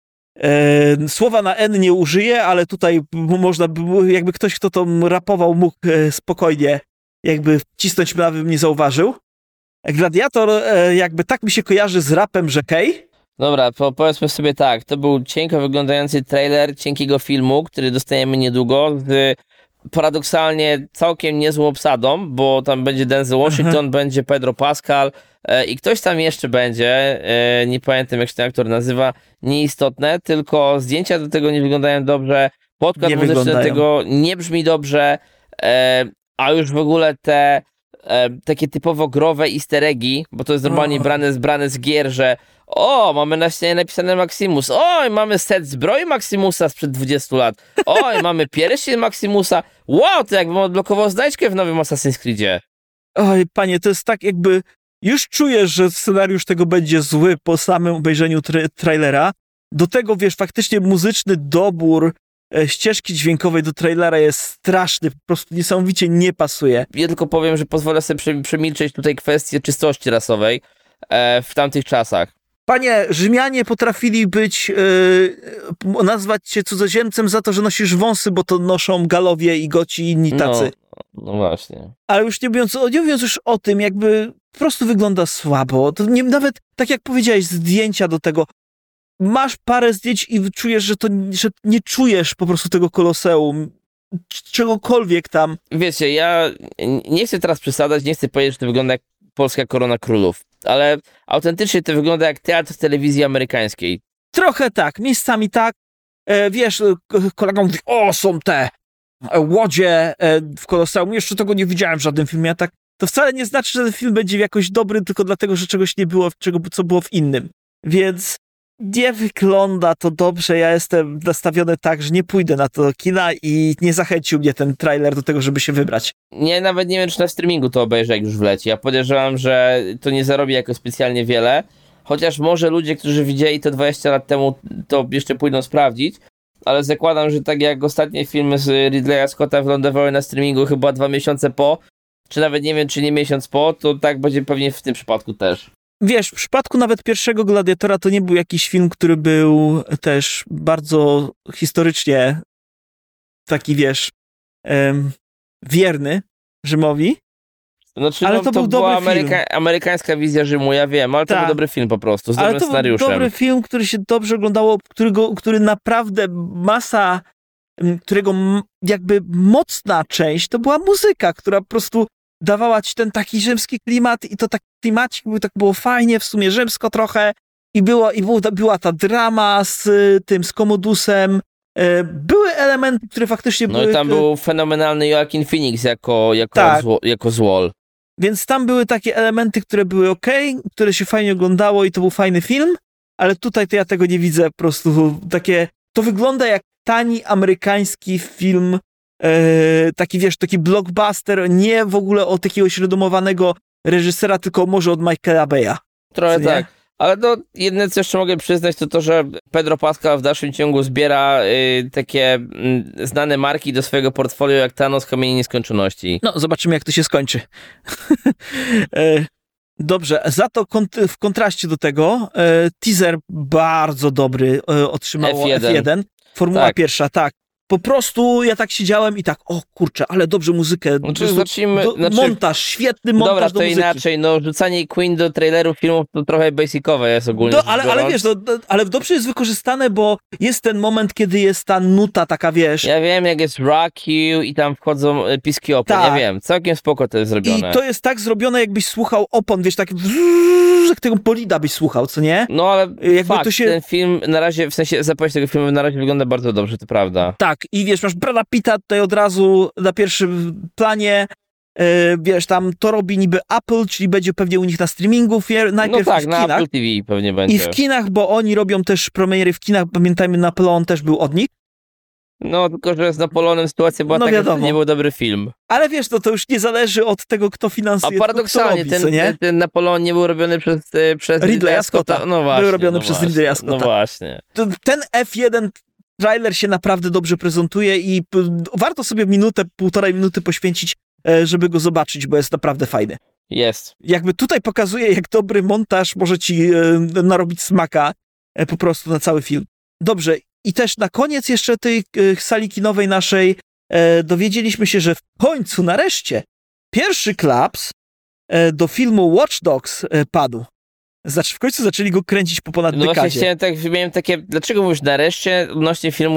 Słowa na N nie użyję, ale tutaj można by, jakby ktoś, kto to rapował, mógł spokojnie jakby wcisnąć mnie, bym nie zauważył. Gladiator jakby tak mi się kojarzy z rapem, że hej. Dobra, powiedzmy sobie tak, to był cienko wyglądający trailer cienkiego filmu, który dostajemy niedługo z paradoksalnie całkiem niezłą obsadą, bo tam będzie Denzel Washington, będzie Pedro Pascal i ktoś tam jeszcze będzie, nie pamiętam jak się ten aktor nazywa, nieistotne, tylko zdjęcia do tego nie wyglądają dobrze, podkład muzyczny do tego nie brzmi dobrze, a już w ogóle te takie typowo growe easter eggi, bo to jest normalnie brane z gier, że mamy na ścianie napisane Maximus, mamy set zbroi Maximusa sprzed 20 lat, mamy pierścień Maximusa, wow, to jakbym odblokował znajdźkę w nowym Assassin's Creedzie. Oj, panie, to jest tak jakby, już czujesz, że scenariusz tego będzie zły po samym obejrzeniu trailera, do tego, wiesz, faktycznie muzyczny dobór ścieżki dźwiękowej do trailera jest straszny, po prostu niesamowicie nie pasuje. Ja tylko powiem, że pozwolę sobie przemilczeć tutaj kwestię czystości rasowej w tamtych czasach. Panie, Rzymianie potrafili nazwać cię cudzoziemcem za to, że nosisz wąsy, bo to noszą Galowie i Goci i inni tacy. No właśnie. Ale już nie mówiąc już o tym, jakby po prostu wygląda słabo. To nawet, tak jak powiedziałeś, zdjęcia do tego. Masz parę zdjęć i czujesz, że nie czujesz po prostu tego koloseum, czegokolwiek tam. Wiecie, ja nie chcę teraz przesadzać, nie chcę powiedzieć, że to wygląda jak polska Korona Królów, ale autentycznie to wygląda jak teatr telewizji amerykańskiej. Trochę tak, miejscami tak. Wiesz, kolega mówi, są te łodzie w koloseum. Jeszcze tego nie widziałem w żadnym filmie. A tak, to wcale nie znaczy, że ten film będzie jakoś dobry, tylko dlatego, że czegoś nie było, co było w innym. Więc nie wygląda to dobrze. Ja jestem nastawiony tak, że nie pójdę na to do kina i nie zachęcił mnie ten trailer do tego, żeby się wybrać. Nie, nawet nie wiem, czy na streamingu to obejrzę, jak już wleci. Ja podejrzewam, że to nie zarobi jakoś specjalnie wiele, chociaż może ludzie, którzy widzieli to 20 lat temu, to jeszcze pójdą sprawdzić, ale zakładam, że tak jak ostatnie filmy z Ridleya Scotta wylądowały na streamingu chyba 2 miesiące po, czy nawet nie wiem, czy nie miesiąc po, to tak będzie pewnie w tym przypadku też. Wiesz, w przypadku nawet pierwszego Gladiatora to nie był jakiś film, który był też bardzo historycznie taki, wiesz, wierny Rzymowi. Znaczy, ale to był była dobry film. amerykańska wizja Rzymu, ja wiem, ale to był dobry film po prostu, z dobrym scenariuszem. Ale to był dobry film, który się dobrze oglądało, który naprawdę którego jakby mocna część to była muzyka, która po prostu dawała ci ten taki rzymski klimat i to taki klimacik, tak było fajnie, w sumie rzymsko trochę i była ta drama z Commodusem. Były elementy, które faktycznie były... No i tam był fenomenalny Joaquin Phoenix jako Złol. Więc tam były takie elementy, które były okej, które się fajnie oglądało i to był fajny film, ale tutaj to ja tego nie widzę, po prostu takie... To wygląda jak tani amerykański film, taki wiesz, taki blockbuster, nie w ogóle od jakiegoś renomowanego reżysera, tylko może od Michaela Bay'a. Trochę tak. Ale no, jedne co jeszcze mogę przyznać, to że Pedro Pascal w dalszym ciągu zbiera takie znane marki do swojego portfolio jak Thanos, Kamienie Nieskończoności. No, zobaczymy jak to się skończy. Dobrze, za to w kontraście do tego teaser bardzo dobry otrzymało F1. Formuła Tak. pierwsza, tak. Po prostu ja tak siedziałem i tak, o kurczę, ale dobrze muzykę. Montaż, świetny montaż dobra, do to muzyki. inaczej, no rzucanie Queen do trailerów filmów to trochę basicowe jest ogólnie. No, ale wiesz, ale dobrze jest wykorzystane, bo jest ten moment, kiedy jest ta nuta taka, wiesz. Ja wiem, jak jest Rock You i tam wchodzą piski opon, Tak. ja wiem, całkiem spoko to jest zrobione. I to jest tak zrobione, jakbyś słuchał opon, wiesz, tak jak tego bolida byś słuchał, co nie? No ale Jakby fakt, to się... ten film na razie, w sensie zapowiedź tego filmu na razie wygląda bardzo dobrze, to prawda. Tak, i wiesz, masz Brada Pitta tutaj od razu na pierwszym planie, wiesz, tam to robi niby Apple, czyli będzie pewnie u nich na streamingu, najpierw No tak, w na kinach. Apple TV pewnie będzie. I w kinach, bo oni robią też premiery w kinach, pamiętajmy, Napoleon też był od nich. No, tylko że z Napoleonem sytuacja była No taka, że wiadomo. to nie był dobry film. Ale wiesz, to już nie zależy od tego, kto A finansuje, paradoksalnie, tylko kto robi, ten Napoleon nie był robiony przez Ridleya Scotta. No właśnie. Był robiony no przez właśnie, Ridleya Scotta. No właśnie. Ten F1 trailer się naprawdę dobrze prezentuje i warto sobie minutę, 1,5 minuty poświęcić, żeby go zobaczyć, bo jest naprawdę fajny. Jest. Jakby tutaj pokazuje, jak dobry montaż może ci narobić smaka po prostu na cały film. Dobrze, i też na koniec jeszcze tej sali kinowej naszej dowiedzieliśmy się, że w końcu, nareszcie, pierwszy klaps do filmu Watch Dogs padł. W końcu zaczęli go kręcić po ponad No właśnie dekadzie. miałem takie, dlaczego mówisz nareszcie odnośnie filmu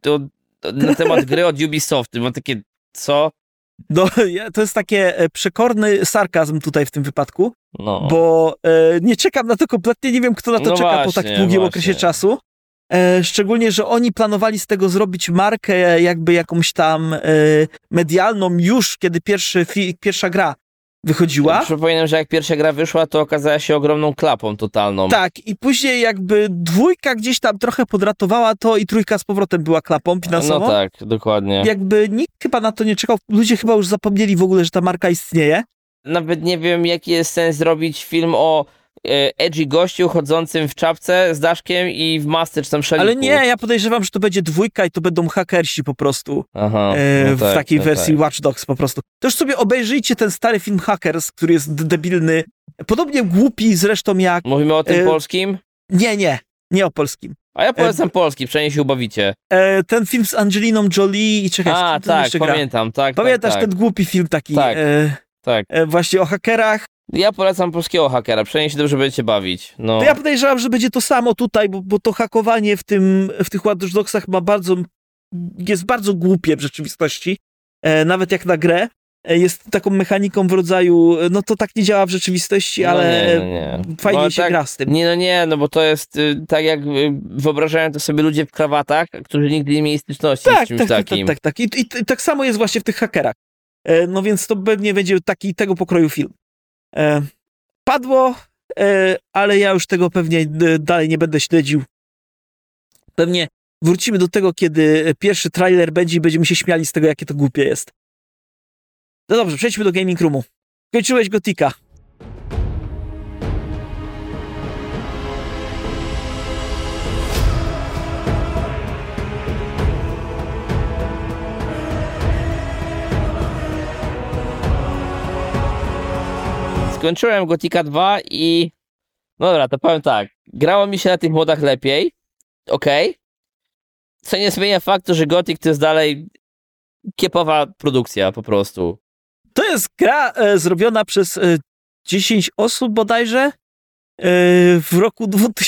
na temat gry od Ubisoftu? Mam takie, co? No, to jest takie przekorny sarkazm tutaj w tym wypadku, No. bo nie czekam na to kompletnie, nie wiem, kto na to No czeka po tak właśnie, długim właśnie. okresie czasu. Szczególnie, że oni planowali z tego zrobić markę jakby jakąś tam medialną już, kiedy pierwsza gra wychodziła. Przypominam, że jak pierwsza gra wyszła, to okazała się ogromną klapą totalną. Tak, i później jakby dwójka gdzieś tam trochę podratowała to i trójka z powrotem była klapą finansową. No tak, dokładnie. Jakby nikt chyba na to nie czekał, ludzie chyba już zapomnieli w ogóle, że ta marka istnieje. Nawet nie wiem, jaki jest sens zrobić film o edgy gościu chodzącym w czapce z daszkiem i w masce czy tam szaliku. Ale nie, ja podejrzewam, że to będzie dwójka i to będą hakersi po prostu. Aha, W takiej wersji Watch Dogs po prostu. To już sobie obejrzyjcie ten stary film Hackers, który jest debilny. Podobnie głupi zresztą jak... Mówimy o tym polskim? Nie o polskim. A ja polecam polski, przynajmniej się ubawicie. Ten film z Angeliną Jolie i czekaj, A, tak, pamiętam. Tak, pamiętasz tak. ten głupi film taki Tak. właśnie o hakerach? Ja polecam polskiego hakera, przynajmniej się dobrze będziecie bawić. No. To ja podejrzewam, że będzie to samo tutaj, bo to hakowanie w tych Watch Dogsach jest bardzo głupie w rzeczywistości. Nawet jak na grę. Jest taką mechaniką w rodzaju, no to tak nie działa w rzeczywistości, No ale nie. fajnie No się tak, gra z tym. Nie, no bo to jest tak jak wyobrażają to sobie ludzie w krawatach, którzy nigdy nie mieli styczności z czymś takim. Tak. I tak samo jest właśnie w tych hakerach. No więc to pewnie będzie tego pokroju film. Padło, ale ja już tego pewnie dalej nie będę śledził. Pewnie wrócimy do tego, kiedy pierwszy trailer będzie i będziemy się śmiali z tego, jakie to głupie jest. No dobrze, przejdźmy do Gaming Roomu. Kończyłeś Gotika. Skończyłem Gotika 2 i no dobra, to powiem tak. Grało mi się na tych modach lepiej. Okej. Co nie zmienia faktu, że Gothic to jest dalej kiepowa produkcja po prostu. To jest gra zrobiona przez 10 osób bodajże w roku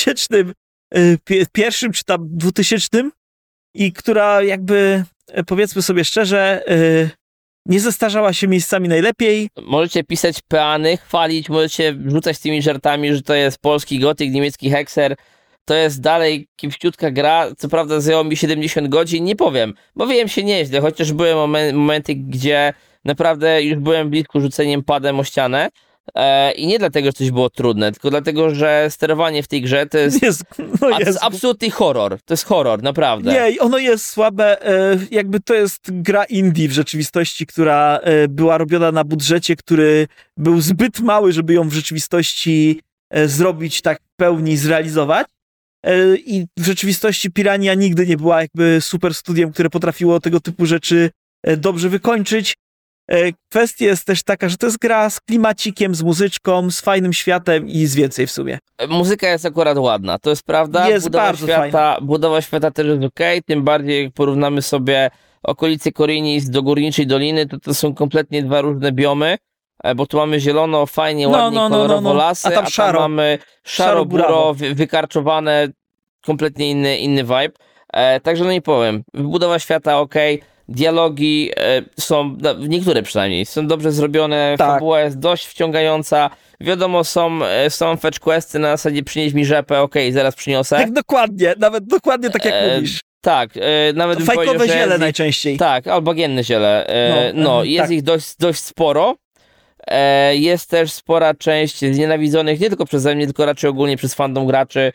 2001 czy tam 2000 i która jakby, powiedzmy sobie szczerze, nie zestarzała się miejscami najlepiej. Możecie pisać peany, chwalić, możecie rzucać tymi żartami, że to jest polski Gothic, niemiecki Hexer. To jest dalej kiepściutka gra, co prawda zajęło mi 70 godzin, nie powiem, bawiłem się nieźle, chociaż były momenty, gdzie naprawdę już byłem blisko rzuceniem padem o ścianę i nie dlatego, że coś było trudne, tylko dlatego, że sterowanie w tej grze to jest, jest absolutny horror, to jest horror, naprawdę. Nie, ono jest słabe, jakby to jest gra indie w rzeczywistości, która była robiona na budżecie, który był zbyt mały, żeby ją w rzeczywistości zrobić tak w pełni, zrealizować. I w rzeczywistości Pirania nigdy nie była jakby super studiem, które potrafiło tego typu rzeczy dobrze wykończyć. Kwestia jest też taka, że to jest gra z klimacikiem, z muzyczką, z fajnym światem i z więcej w sumie. Muzyka jest akurat ładna, to jest prawda. Jest bardzo fajna. Budowa świata też jest okej, tym bardziej jak porównamy sobie okolice Korinis do Górniczej Doliny, to są kompletnie dwa różne biomy, bo tu mamy zielono, fajnie, ładnie, kolorowo lasy, a tam szaro. mamy szaro-buro, wykarczowane, kompletnie inny vibe. Także no nie powiem, budowa świata okej, dialogi są, niektóre przynajmniej, są dobrze zrobione, Tak. fabuła jest dość wciągająca, wiadomo, są fetch questy na zasadzie przynieś mi rzepę, okej, zaraz przyniosę. Tak dokładnie, nawet dokładnie tak jak mówisz. Tak, nawet To bym fajkowe powiedział, że ziele jest najczęściej. tak, albo bagienne ziele. Jest tak. ich dość sporo. Jest też spora część znienawidzonych nie tylko przeze mnie, tylko raczej ogólnie przez fandom graczy,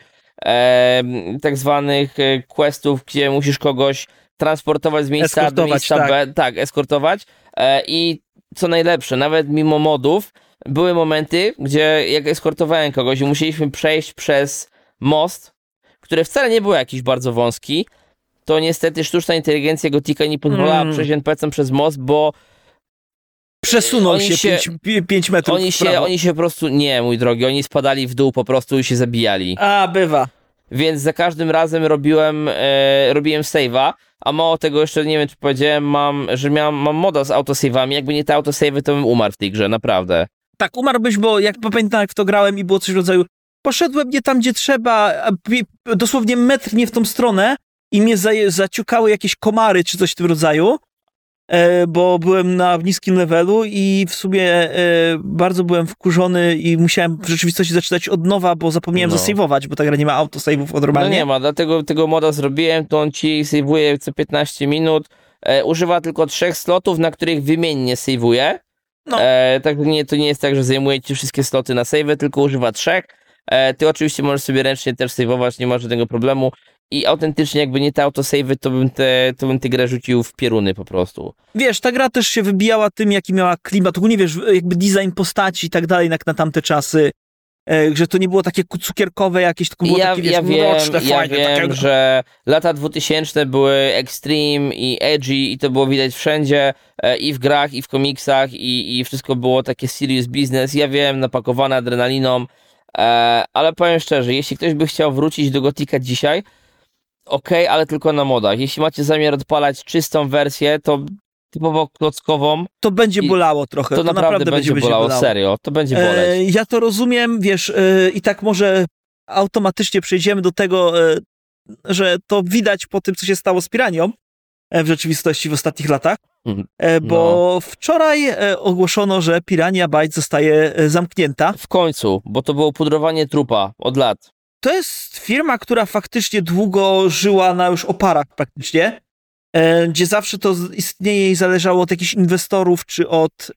tak zwanych questów, gdzie musisz kogoś transportować z miejsca A do miejsca B. Tak, eskortować. I co najlepsze, nawet mimo modów, były momenty, gdzie jak eskortowałem kogoś i musieliśmy przejść przez most, który wcale nie był jakiś bardzo wąski, to niestety sztuczna inteligencja Gotika nie pozwalała przejść NPC-em przez most, bo przesunął się 5 metrów w prawo. Oni się po prostu, nie mój drogi, oni spadali w dół po prostu i się zabijali. A, bywa. Więc za każdym razem robiłem save'a, a mało tego jeszcze, nie wiem czy powiedziałem, mam moda z autosave'ami, jakby nie te autosave'y, to bym umarł w tej grze, naprawdę. Tak, umarłbyś, bo jak pamiętam, jak w to grałem i było coś w rodzaju poszedłem nie tam, gdzie trzeba, dosłownie metr nie w tą stronę i mnie zaciukały jakieś komary czy coś w tym rodzaju, bo byłem na niskim levelu i w sumie bardzo byłem wkurzony i musiałem w rzeczywistości zaczynać od nowa, bo zapomniałem zasejwować, bo ta gra nie ma autosave'ów normalnie. No nie ma, dlatego tego moda zrobiłem, to on ci sejwuje co 15 minut, używa tylko 3 slotów, na których wymiennie sejwuje. No. Tak, to nie jest tak, że zajmuje ci wszystkie sloty na save, tylko używa 3. Ty oczywiście możesz sobie ręcznie też saveować, nie ma żadnego problemu. I autentycznie jakby nie te autosave'y, to bym tę grę rzucił w pieruny po prostu. Wiesz, ta gra też się wybijała tym, jaki miała klimat, ogólnie wiesz, jakby design postaci i tak dalej, jak na tamte czasy, że to nie było takie cukierkowe jakieś, tylko było takie, wiesz, mroczne, fajne. Ja wiem, że lata 2000 były extreme i edgy i to było widać wszędzie, i w grach, i w komiksach, i wszystko było takie serious business. Ja wiem, napakowane adrenaliną, ale powiem szczerze, jeśli ktoś by chciał wrócić do Gotika dzisiaj, okej, ale tylko na modach. Jeśli macie zamiar odpalać czystą wersję, to typowo klockową, to będzie bolało trochę. To naprawdę będzie bolało, serio. To będzie boleć. Ja to rozumiem, wiesz, i tak może automatycznie przejdziemy do tego, że to widać po tym, co się stało z Piranią w rzeczywistości w ostatnich latach, bo wczoraj ogłoszono, że Pirania Bytes zostaje zamknięta. W końcu, bo to było pudrowanie trupa od lat. To jest firma, która faktycznie długo żyła na już oparach praktycznie, gdzie zawsze to istnieje i zależało od jakichś inwestorów, czy od,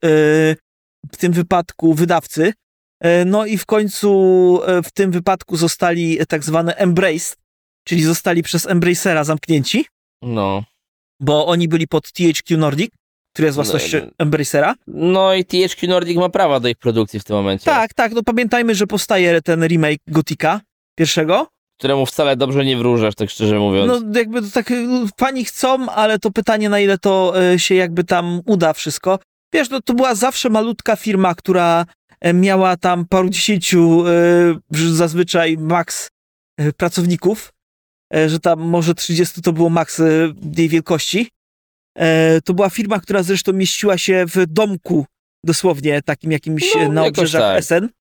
w tym wypadku, wydawcy. No i w końcu w tym wypadku zostali tak zwane embraced, czyli zostali przez Embracera zamknięci. No. Bo oni byli pod THQ Nordic, który jest własnością Embracera. No i THQ Nordic ma prawa do ich produkcji w tym momencie. Tak, no pamiętajmy, że powstaje ten remake Gotika pierwszego. Któremu wcale dobrze nie wróżasz, tak szczerze mówiąc. No jakby to tak fani chcą, ale to pytanie, na ile to się jakby tam uda wszystko. Wiesz, no to była zawsze malutka firma, która miała tam paru dziesięciu zazwyczaj max pracowników, że tam może 30 to było max jej wielkości. To była firma, która zresztą mieściła się w domku, dosłownie takim jakimś na obrzeżach tak. Essen.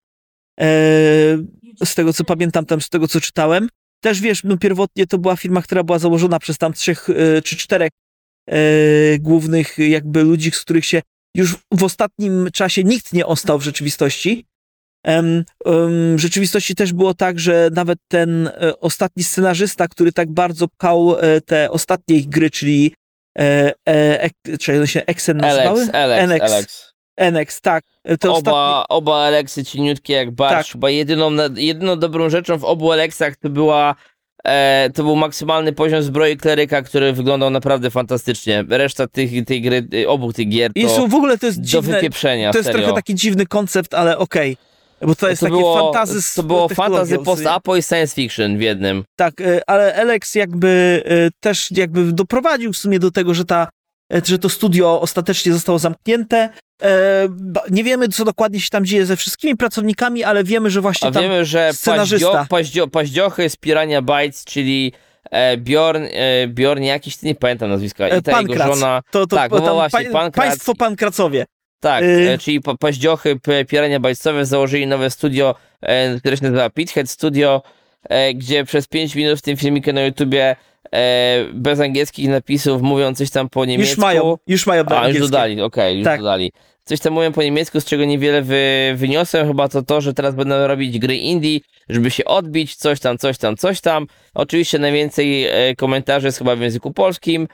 Z tego co pamiętam, tam z tego co czytałem. Też wiesz, no pierwotnie to była firma, która była założona przez tam 3 czy 4 głównych jakby ludzi, z których się już w ostatnim czasie nikt nie ostał w rzeczywistości. W rzeczywistości też było tak, że nawet ten ostatni scenarzysta, który tak bardzo pchał te ostatnie ich gry, czyli czy się Exen nazywały? Alex, tak. Oba Alexy cieniutkie jak barsz. Tak. Chyba jedyną dobrą rzeczą w obu Alexach to był maksymalny poziom zbroi kleryka, który wyglądał naprawdę fantastycznie. Reszta tej gry, obu tych gier to w ogóle to jest dziwne, do wypieprzenia, to jest serio. trochę taki dziwny koncept, ale okej. Bo to jest takie fantasy z To było fantasy post-apo i science fiction w jednym. Tak, ale Alex jakby też jakby doprowadził w sumie do tego, że ta że to studio ostatecznie zostało zamknięte. Nie wiemy, co dokładnie się tam dzieje ze wszystkimi pracownikami, ale wiemy, że właśnie tam wiemy, że scenarzysta... paździochy z Piranha Bytes, czyli Bjorn jakiś, nie pamiętam nazwiska, i ta jego żona... Tak, no właśnie, Pankratz. Państwo Pankracowie. Tak, czyli paździochy Piranha Bytesowe założyli nowe studio, które się nazywa Pithead Studio, gdzie przez 5 minut w tym filmiku na YouTubie bez angielskich napisów mówią coś tam po niemiecku. Już mają już dodali, okej, tak. dodali. Coś tam mówią po niemiecku, z czego niewiele wyniosłem, chyba to, że teraz będą robić gry indie, żeby się odbić, coś tam. Oczywiście najwięcej komentarzy jest chyba w języku polskim,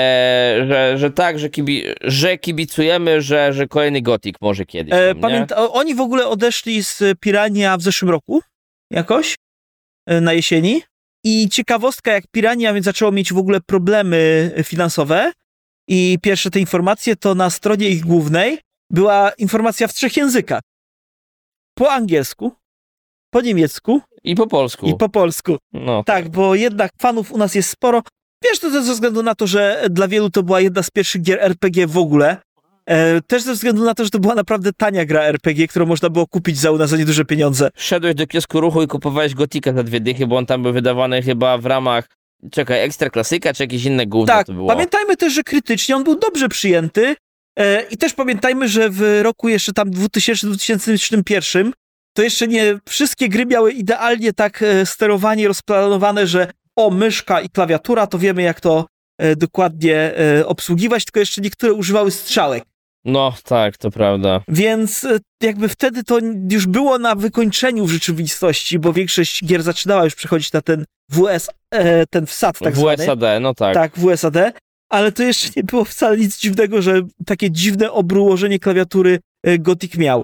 że tak, że kibicujemy, że kolejny Gothic może kiedyś. Oni w ogóle odeszli z Pirania w zeszłym roku, jakoś, na jesieni. I ciekawostka, jak Pirania zaczęło mieć w ogóle problemy finansowe i pierwsze te informacje, to na stronie ich głównej była informacja w 3 językach. Po angielsku, po niemiecku i po polsku. No. Tak, bo jednak fanów u nas jest sporo. Wiesz, to ze względu na to, że dla wielu to była jedna z pierwszych gier RPG w ogóle. Też ze względu na to, że to była naprawdę tania gra RPG, którą można było kupić za nieduże pieniądze. Szedłeś do kiosku Ruchu i kupowałeś Gothica za 2 dychy, bo on tam był wydawany chyba w ramach, Ekstra Klasyka, czy jakieś inne gówno tak, to było. Pamiętajmy też, że krytycznie on był dobrze przyjęty i też pamiętajmy, że w roku jeszcze tam 2000-2001 to jeszcze nie wszystkie gry miały idealnie tak sterowanie rozplanowane, że myszka i klawiatura, to wiemy jak to dokładnie obsługiwać, tylko jeszcze niektóre używały strzałek. No tak, to prawda. Więc jakby wtedy to już było na wykończeniu w rzeczywistości, bo większość gier zaczynała już przechodzić na ten ten WSAD tak zwany. WSAD, no tak. Tak, WSAD, ale to jeszcze nie było wcale nic dziwnego, że takie dziwne obrułożenie klawiatury Gothic miał.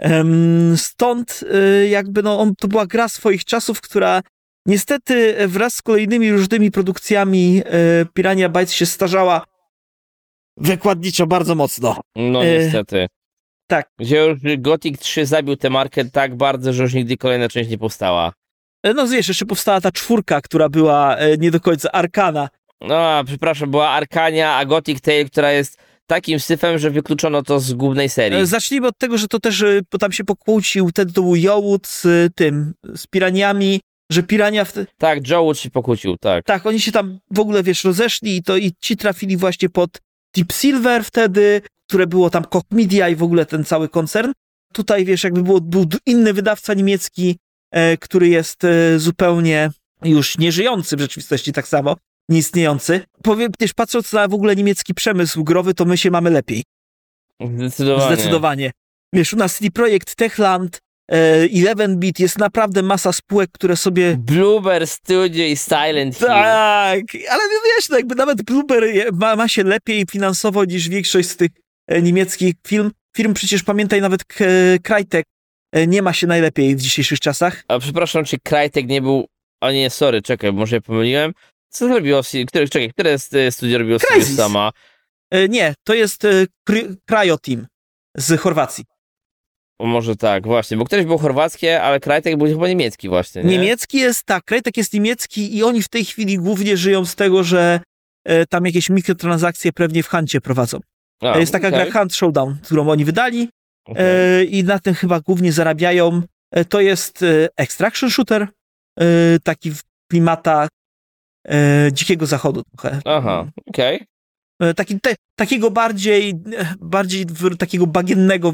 Stąd jakby to była gra swoich czasów, która niestety wraz z kolejnymi różnymi produkcjami Piranha Bytes się starzała wykładniczo bardzo mocno. No niestety. Tak. Gdzie już Gothic 3 zabił tę markę tak bardzo, że już nigdy kolejna część nie powstała. No wiesz, jeszcze powstała ta 4, która była nie do końca Arkana. No, przepraszam, była Arkania, a Gothic Tale, która jest takim syfem, że wykluczono to z głównej serii. Zacznijmy od tego, że to też, bo tam się pokłócił, wtedy to był Jowood z Piraniami, że Pirania... Tak, Jowood się pokłócił, tak. Tak, oni się tam w ogóle, rozeszli i ci trafili właśnie pod Deep Silver wtedy, które było tam Koch Media i w ogóle ten cały koncern. Tutaj, jakby był inny wydawca niemiecki, który jest zupełnie już nieżyjący w rzeczywistości tak samo, nieistniejący. Powiem też, patrząc na w ogóle niemiecki przemysł growy, to my się mamy lepiej. Zdecydowanie. U nas CD Projekt, Techland, 11-bit, jest naprawdę masa spółek, które sobie... Bloober Studio i Silent Hill. Tak, ale wiesz, jakby nawet Bloober ma się lepiej finansowo niż większość z tych niemieckich firm. Przecież pamiętaj, nawet Crytek nie ma się najlepiej w dzisiejszych czasach. A przepraszam, czy Crytek nie był... A nie, sorry, czekaj, może ja pomyliłem. Co zrobiło... Które studio robiło sobie sama? Nie, to jest Cryo Team z Chorwacji. Może tak, właśnie, bo któreś było chorwackie, ale Crytek był chyba niemiecki właśnie, nie? Niemiecki jest, tak, Crytek jest niemiecki i oni w tej chwili głównie żyją z tego, że tam jakieś mikrotransakcje pewnie w Huncie prowadzą. Jest taka gra Hunt Showdown, którą oni wydali i na tym chyba głównie zarabiają. To jest extraction shooter, taki w klimatach Dzikiego Zachodu trochę. Aha, okej. Takiego bardziej takiego bagiennego,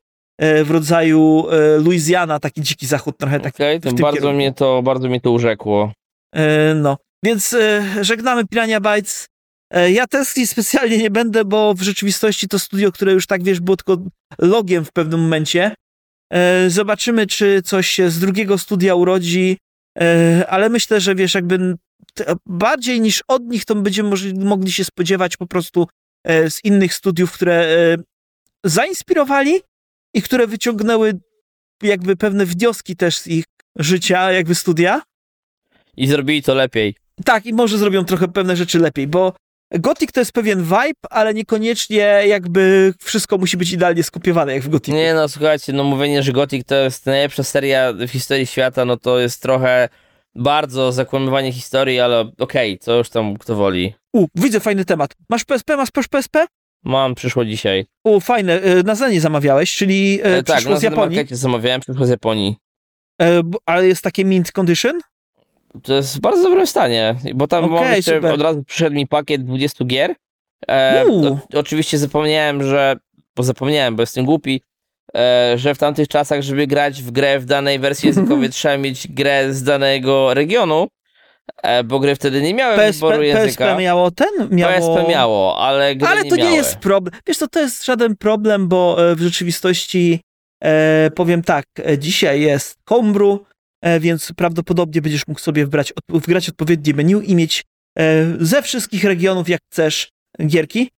w rodzaju Louisiana, taki Dziki Zachód trochę. Okej, to bardzo mnie to urzekło. No, więc żegnamy Piranha Bytes. Ja testki specjalnie nie będę, bo w rzeczywistości to studio, które już tak było tylko logiem w pewnym momencie. Zobaczymy, czy coś się z drugiego studia urodzi, ale myślę, że jakby bardziej niż od nich to będziemy mogli się spodziewać po prostu z innych studiów, które zainspirowali i które wyciągnęły jakby pewne wnioski też z ich życia, jakby studia. I zrobili to lepiej. Tak, i może zrobią trochę pewne rzeczy lepiej, bo Gothic to jest pewien vibe, ale niekoniecznie jakby wszystko musi być idealnie skopiowane jak w Gothicu. Nie no, słuchajcie, mówienie, że Gothic to jest najlepsza seria w historii świata, no to jest trochę bardzo zakłamywanie historii, ale okej, co już tam kto woli. Widzę fajny temat. Masz PSP? Masz PSP? Mam, przyszło dzisiaj. Fajne. Na Zenie zamawiałeś, czyli Tak, przyszło na z Japonii. markecie zamawiałem, przyszło z Japonii. Ale jest takie mint condition? To jest w bardzo dobrym stanie, bo tam super. od razu przyszedł mi pakiet 20 gier. Oczywiście zapomniałem, bo jestem głupi, że w tamtych czasach, żeby grać w grę w danej wersji językowej, trzeba mieć grę z danego regionu, bo gry wtedy nie miały wyboru języka. PSP miało PSP miało, ale gry ale to nie jest problem. Wiesz co, to jest żaden problem, bo w rzeczywistości powiem tak, dzisiaj jest homebrew, więc prawdopodobnie będziesz mógł sobie wgrać odpowiednie menu i mieć ze wszystkich regionów, jak chcesz, gierki.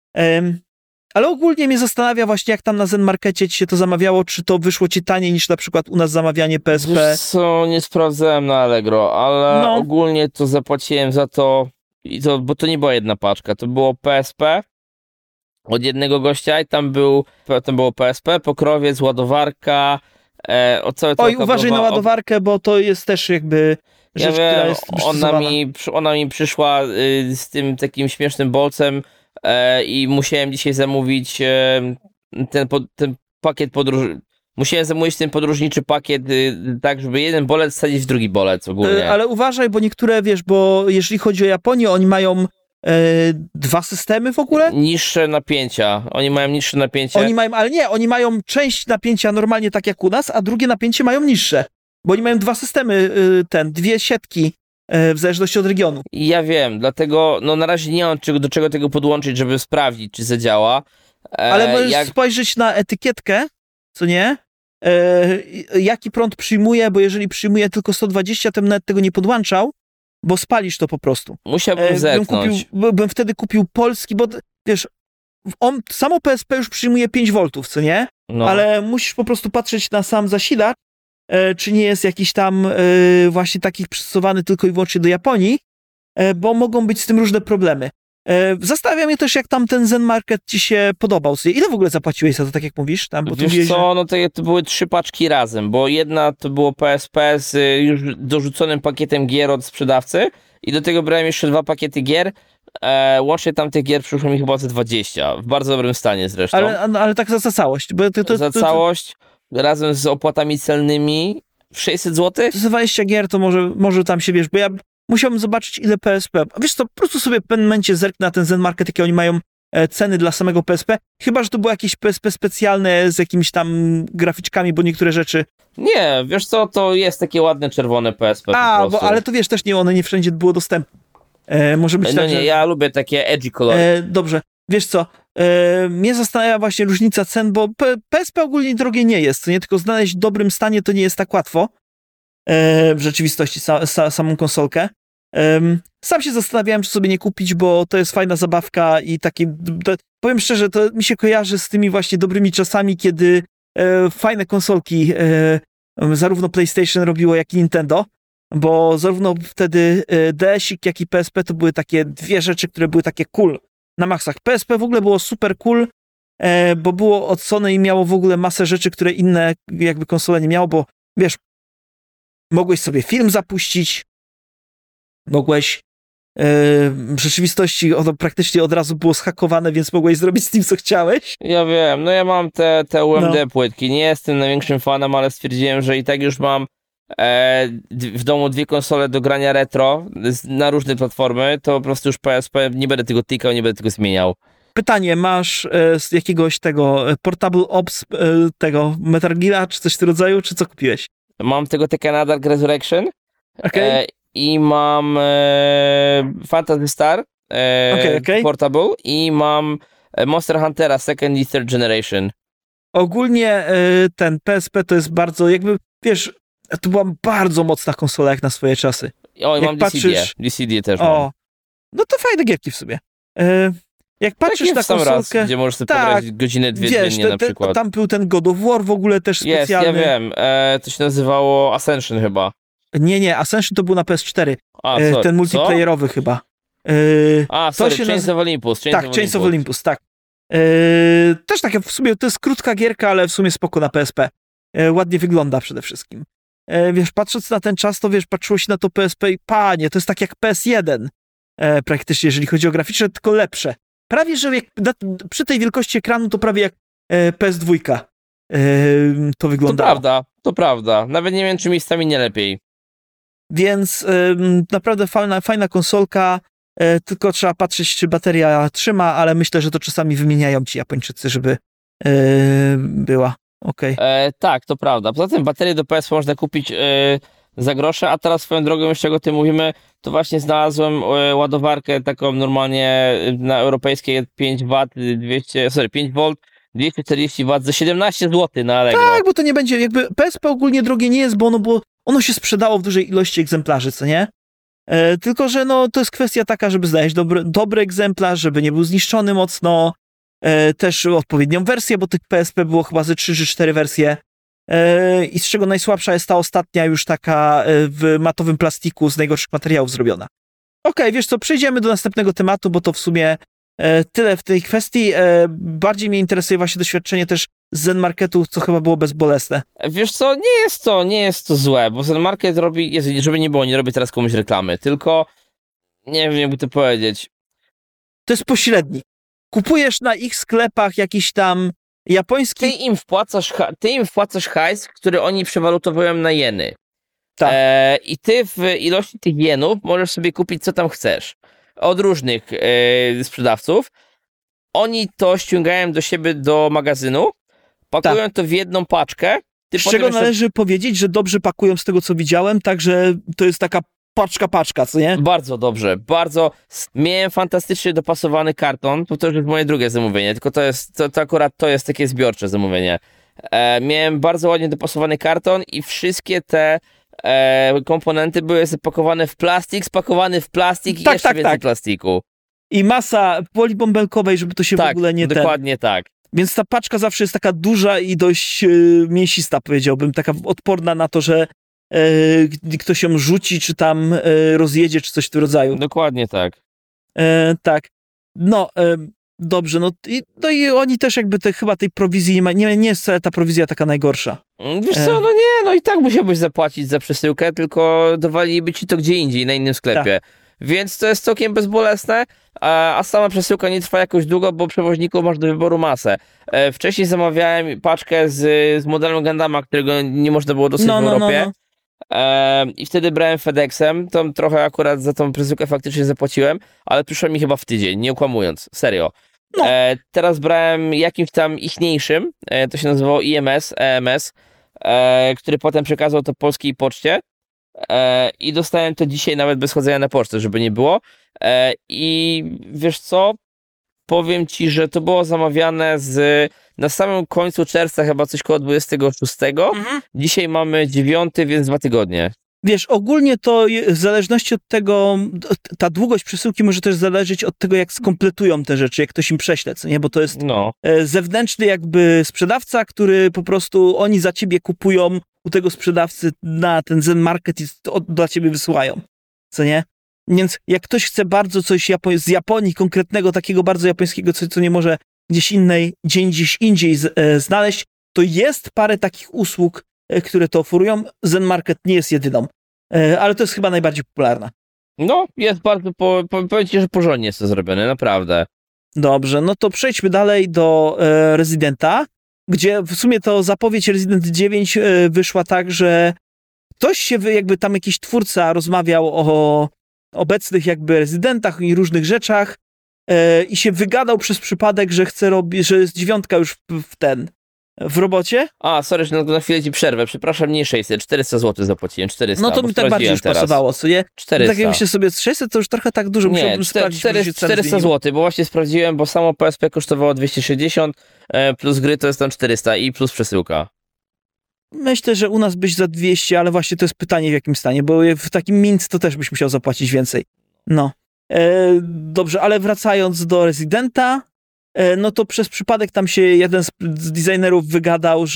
Ale ogólnie mnie zastanawia właśnie, jak tam na Zen Markecie ci się to zamawiało, czy to wyszło ci taniej niż na przykład u nas zamawianie PSP. Wiesz co, nie sprawdzałem na Allegro, ale ogólnie to zapłaciłem za to, bo to nie była jedna paczka, to było PSP od jednego gościa i tam było PSP, pokrowiec, ładowarka, uważaj na ładowarkę, bo to jest też jakby rzecz, która jest ona mi przyszła z tym takim śmiesznym bolcem i musiałem dzisiaj zamówić ten pakiet musiałem zamówić ten podróżniczy pakiet tak, żeby jeden bolec wsadzić w drugi bolec ogólnie. Ale uważaj, bo niektóre, wiesz, bo jeżeli chodzi o Japonię, oni mają dwa systemy w ogóle? Niższe napięcia. Oni mają niższe napięcie. Oni mają część napięcia normalnie tak jak u nas, a drugie napięcie mają niższe. Bo oni mają dwa systemy, dwie siatki w zależności od regionu. Ja wiem, dlatego na razie nie mam do czego tego podłączyć, żeby sprawdzić, czy zadziała. Ale możesz spojrzeć na etykietkę, co nie? Jaki prąd przyjmuje, bo jeżeli przyjmuje tylko 120, to bym nawet tego nie podłączał, bo spalisz to po prostu. Musiałbym zerknąć. Bym wtedy kupił polski, bo wiesz, samo PSP już przyjmuje 5 V, co nie? Ale musisz po prostu patrzeć na sam zasilacz, czy nie jest jakiś tam właśnie taki przystosowany tylko i wyłącznie do Japonii, bo mogą być z tym różne problemy. Zastanawia mnie też, jak tam ten Zen Market ci się podobał. Ile w ogóle zapłaciłeś za to, tak jak mówisz? Wiesz co, to były 3 paczki razem, bo jedna to było PSP z już dorzuconym pakietem gier od sprzedawcy i do tego brałem jeszcze 2 pakiety gier. Łącznie tam tych gier przyszło mi chyba ze 20, w bardzo dobrym stanie zresztą. Ale tak za całość. Bo za całość, razem z opłatami celnymi, 600 zł? To 20 gier, to może tam się, wiesz, bo ja musiałbym zobaczyć, ile PSP. Wiesz co, po prostu sobie w pewnym momencie zerknę na ten Zen Market, jakie oni mają ceny dla samego PSP. Chyba, że to było jakieś PSP specjalne z jakimiś tam graficzkami, bo niektóre rzeczy... Nie, wiesz co, to jest takie ładne czerwone PSP po prostu. Ale to wiesz, też one nie wszędzie było dostępne. Może być tak, nie, ja lubię takie edgy kolory. Dobrze, wiesz co, mnie zastanawia właśnie różnica cen, bo PSP ogólnie drogie nie jest, co nie, tylko znaleźć w dobrym stanie to nie jest tak łatwo. W rzeczywistości samą konsolkę. Sam się zastanawiałem, czy sobie nie kupić, bo to jest fajna zabawka i takie, powiem szczerze, to mi się kojarzy z tymi właśnie dobrymi czasami, kiedy fajne konsolki zarówno PlayStation robiło, jak i Nintendo, bo zarówno wtedy DS-ik, jak i PSP to były takie dwie rzeczy, które były takie cool na maksach. PSP w ogóle było super cool, bo było od Sony i miało w ogóle masę rzeczy, które inne jakby konsole nie miało, bo wiesz, mogłeś sobie film zapuścić, mogłeś w rzeczywistości ono praktycznie od razu było zhakowane, więc mogłeś zrobić z tym, co chciałeś. Ja wiem, ja mam te UMD płytki, nie jestem największym fanem, ale stwierdziłem, że i tak już mam w domu 2 konsole do grania retro na różne platformy, to po prostu już PSP nie będę tego tykał, nie będę tego zmieniał. Pytanie, masz z jakiegoś tego Portable Ops, tego Metal Gear, czy coś w tym rodzaju, czy co kupiłeś? Mam tego Tekken Dark Resurrection. Okay. I mam Phantasy Star Portable i mam Monster Huntera Second i Third Generation. Ogólnie ten PSP to jest bardzo, jakby, wiesz, to była bardzo mocna konsola jak na swoje czasy. O, i mam DCD też mam. No to fajne gierki w sobie. Jak patrzysz na konsolkę... Raz, gdzie możesz sobie pograć godzinę, 2 dziennie na przykład. Tam był ten God of War w ogóle też specjalny. Jest, ja wiem. To się nazywało Ascension chyba. Nie, Ascension to był na PS4. Sorry. Ten multiplayerowy chyba. Chains of Olympus. Chains of Olympus, tak. Też takie w sumie, to jest krótka gierka, ale w sumie spoko na PSP. Ładnie wygląda przede wszystkim. wiesz, patrząc na ten czas, to wiesz, patrzyło się na to PSP i panie, to jest tak jak PS1 praktycznie, jeżeli chodzi o graficzne, tylko lepsze. Prawie, że jak, przy tej wielkości ekranu to prawie jak PS2 to wyglądało. To prawda. Nawet nie wiem, czy miejscami nie lepiej. Więc naprawdę fajna konsolka, tylko trzeba patrzeć, czy bateria trzyma, ale myślę, że to czasami wymieniają ci Japończycy, żeby była. Okej. Tak, to prawda. Poza tym baterię do PS można kupić za grosze, a teraz swoją drogą, jeszcze o tym mówimy, to właśnie znalazłem ładowarkę taką normalnie na europejskiej 5 V 240 W za 17 zł na Allegro. Tak, bo to nie będzie, jakby PSP ogólnie drogie nie jest, bo ono się sprzedało w dużej ilości egzemplarzy, co nie? Tylko, że no, to jest kwestia taka, żeby znaleźć dobry egzemplarz, żeby nie był zniszczony mocno, też odpowiednią wersję, bo tych PSP było chyba ze 3 czy 4 wersje i z czego najsłabsza jest ta ostatnia już taka w matowym plastiku z najgorszych materiałów zrobiona. Okej, wiesz co, przejdziemy do następnego tematu, bo to w sumie tyle w tej kwestii. Bardziej mnie interesuje właśnie doświadczenie też z Zen Marketu, co chyba było bezbolesne. Wiesz co, nie jest to złe, bo Zen Market robi, żeby nie było, nie robię teraz komuś reklamy, tylko nie wiem, jakby to powiedzieć. To jest pośrednik. Kupujesz na ich sklepach jakiś tam japoński... Ty im wpłacasz hajs, który oni przewalutowują na jeny. Tak. I ty w ilości tych jenów możesz sobie kupić, co tam chcesz. Od różnych sprzedawców. Oni to ściągają do siebie do magazynu, pakują to w jedną paczkę. Z czego należy powiedzieć, że dobrze pakują z tego, co widziałem, także to jest taka paczka, co nie? Bardzo dobrze, bardzo. Miałem fantastycznie dopasowany karton, bo to już jest moje drugie zamówienie, tylko to akurat to jest takie zbiorcze zamówienie. Miałem bardzo ładnie dopasowany karton i wszystkie te komponenty były spakowane w plastik i jeszcze więcej plastiku. I masa folii bąbelkowej, żeby to się w ogóle nie... Dokładnie tak. Więc ta paczka zawsze jest taka duża i dość mięsista, powiedziałbym, taka odporna na to, że ktoś ją rzuci, czy tam rozjedzie, czy coś w tym rodzaju. Dokładnie tak. Tak. No, dobrze, i oni też jakby chyba tej prowizji nie jest wcale ta prowizja taka najgorsza. Wiesz co, i tak musiałbyś zapłacić za przesyłkę, tylko dowaliliby ci to gdzie indziej, na innym sklepie. Tak. Więc to jest całkiem bezbolesne, a sama przesyłka nie trwa jakoś długo, bo przewoźników masz do wyboru masę. Wcześniej zamawiałem paczkę z modelem Gundama, którego nie można było dostać w Europie. I wtedy brałem FedExem, to trochę akurat za tą przesyłkę faktycznie zapłaciłem, ale przyszło mi chyba w tydzień, nie okłamując, serio. Teraz brałem jakimś tam ichniejszym, to się nazywało EMS, który potem przekazał to polskiej poczcie. I dostałem to dzisiaj nawet bez chodzenia na pocztę, żeby nie było. I wiesz co? Powiem ci, że to było zamawiane na samym końcu czerwca, chyba coś koło 26. Dzisiaj mamy 9, więc 2 tygodnie. Wiesz, ogólnie to w zależności od tego, ta długość przesyłki może też zależeć od tego, jak skompletują te rzeczy, jak ktoś im prześle, co nie? Bo to jest zewnętrzny jakby sprzedawca, który po prostu oni za ciebie kupują u tego sprzedawcy na ten Zen Market i dla ciebie wysyłają, co nie? Więc jak ktoś chce bardzo coś z Japonii, konkretnego, takiego bardzo japońskiego, co nie może gdzieś indziej znaleźć, to jest parę takich usług, które to oferują. Zen Market nie jest jedyną, ale to jest chyba najbardziej popularna. No, jest bardzo, powiem ci, że porządnie jest to zrobione, naprawdę. Dobrze, no to przejdźmy dalej do Residenta, gdzie w sumie to zapowiedź Resident 9 wyszła tak, że ktoś się, jakby tam jakiś twórca rozmawiał o obecnych jakby Residentach i różnych rzeczach i się wygadał przez przypadek, że chce robić, że jest 9 już w robocie. Sorry, że na chwilę ci przerwę, przepraszam, nie 600, 400 zł zapłaciłem, 400. No to mi tak bardziej już pasowało, co nie? 400. Tak jak myślę sobie, 600 to już trochę tak dużo, musiałbym sprawdzić. 400 zł, bo właśnie sprawdziłem, bo samo PSP kosztowało 260, plus gry to jest tam 400 i plus przesyłka. Myślę, że u nas byś za 200, ale właśnie to jest pytanie w jakim stanie, bo w takim Mint to też byś musiał zapłacić więcej. No. Dobrze, ale wracając do Residenta, no to przez przypadek tam się jeden z designerów wygadał,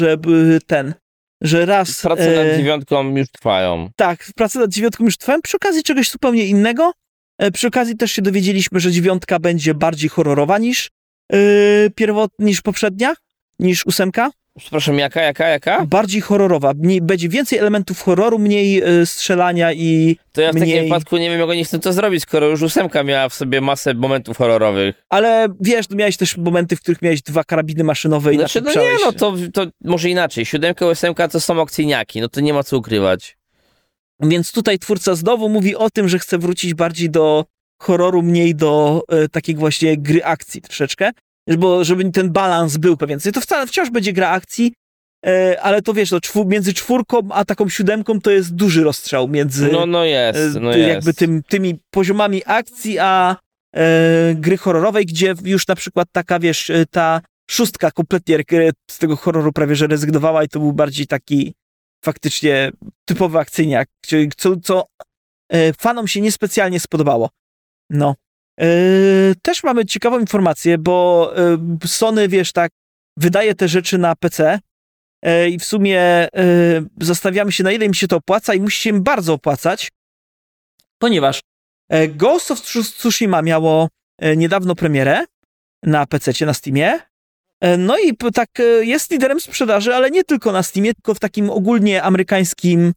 że raz... Prace nad 9 już trwają. Tak, prace nad 9 już trwają przy okazji czegoś zupełnie innego. Przy okazji też się dowiedzieliśmy, że 9 będzie bardziej horrorowa niż poprzednia, niż 8. Przepraszam, jaka? Bardziej horrorowa. Będzie więcej elementów horroru, mniej strzelania i To ja w takim mniej... wypadku nie wiem, jak oni chcą to zrobić, skoro już 8 miała w sobie masę momentów horrorowych. Ale wiesz, miałeś też momenty, w których miałeś 2 karabiny maszynowe i Znaczy, no nie, no to może inaczej. 7, 8 to są akcyjniaki, no to nie ma co ukrywać. Więc tutaj twórca znowu mówi o tym, że chce wrócić bardziej do horroru, mniej do takiej właśnie gry akcji troszeczkę, bo żeby ten balans był pewien. To wciąż będzie gra akcji, ale to wiesz, między 4 a taką 7 to jest duży rozstrzał między jakby tymi poziomami akcji a gry horrorowej, gdzie już na przykład taka, wiesz, ta 6 kompletnie z tego horroru prawie że rezygnowała i to był bardziej taki faktycznie typowy akcyjniak, co fanom się niespecjalnie spodobało. No. Też mamy ciekawą informację, bo Sony, wiesz, tak, wydaje te rzeczy na PC i w sumie zastanawiamy się, na ile im się to opłaca i musi się im bardzo opłacać, ponieważ Ghost of Tsushima miało niedawno premierę na PC-cie, na Steamie. No i tak jest liderem sprzedaży, ale nie tylko na Steamie, tylko w takim ogólnie amerykańskim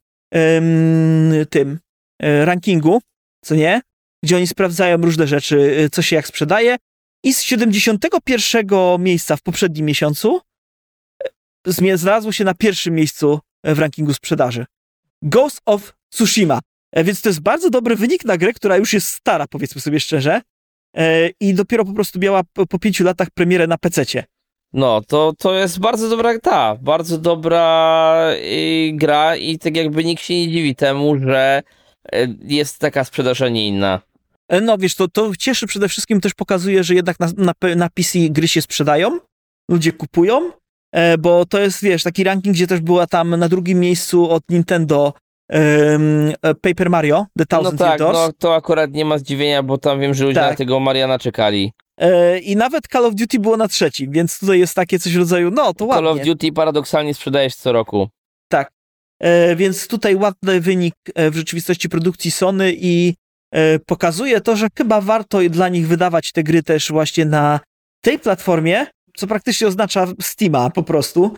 rankingu, co nie? Gdzie oni sprawdzają różne rzeczy, co się jak sprzedaje. I z 71 miejsca w poprzednim miesiącu znalazło się na pierwszym miejscu w rankingu sprzedaży. Ghost of Tsushima. Więc to jest bardzo dobry wynik na grę, która już jest stara, powiedzmy sobie szczerze. I dopiero po prostu miała po 5 latach premierę na PC-cie. No, to jest bardzo dobra gra i tak jakby nikt się nie dziwi temu, że jest taka sprzedaż, a nie inna. No wiesz, to cieszy przede wszystkim, też pokazuje, że jednak na PC gry się sprzedają, ludzie kupują, bo to jest, wiesz, taki ranking, gdzie też była tam na drugim miejscu od Nintendo Paper Mario, The Thousand Year Door. No to akurat nie ma zdziwienia, bo tam wiem, że ludzie na tego Mariana czekali. I nawet Call of Duty było na trzecim, więc tutaj jest takie coś w rodzaju, no to ładnie. Call of Duty paradoksalnie sprzedajesz co roku. Tak, więc tutaj ładny wynik w rzeczywistości produkcji Sony i pokazuje to, że chyba warto dla nich wydawać te gry też właśnie na tej platformie, co praktycznie oznacza Steama po prostu.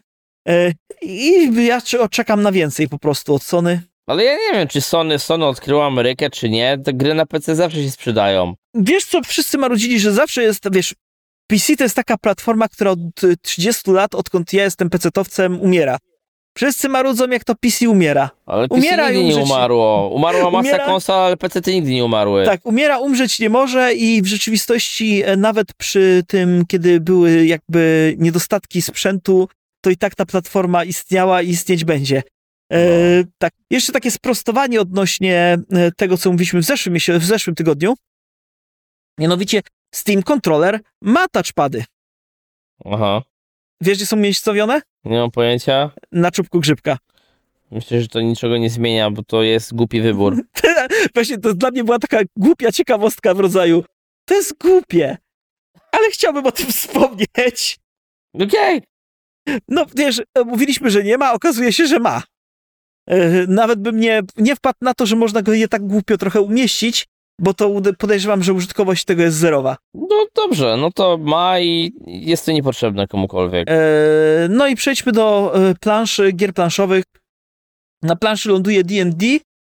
I ja czekam na więcej po prostu od Sony. Ale ja nie wiem, czy Sony odkryło Amerykę, czy nie. Te gry na PC zawsze się sprzedają. Wiesz co, wszyscy marudzili, że zawsze jest, wiesz, PC to jest taka platforma, która od 30 lat, odkąd ja jestem PC-towcem, umiera. Wszyscy marudzą, jak to PC umiera. Ale PC umiera nigdy nie umarło. Umarła masa konsol, ale PC-ty nigdy nie umarły. Tak, umiera, umrzeć nie może i w rzeczywistości nawet przy tym, kiedy były jakby niedostatki sprzętu, to i tak ta platforma istniała i istnieć będzie. Tak, jeszcze takie sprostowanie odnośnie tego, co mówiliśmy w zeszłym tygodniu. Mianowicie Steam Controller ma touchpady. Aha. Wiesz, gdzie są umiejscowione? Nie mam pojęcia. Na czubku grzybka. Myślę, że to niczego nie zmienia, bo to jest głupi wybór. Właśnie to dla mnie była taka głupia ciekawostka w rodzaju to jest głupie, ale chciałbym o tym wspomnieć. Okej. No wiesz, mówiliśmy, że nie ma, okazuje się, że ma. Nawet bym nie wpadł na to, że można go je tak głupio trochę umieścić, bo to podejrzewam, że użytkowość tego jest zerowa. No dobrze, no to ma i jest to niepotrzebne komukolwiek. No i przejdźmy do gier planszowych. Na planszy ląduje D&D,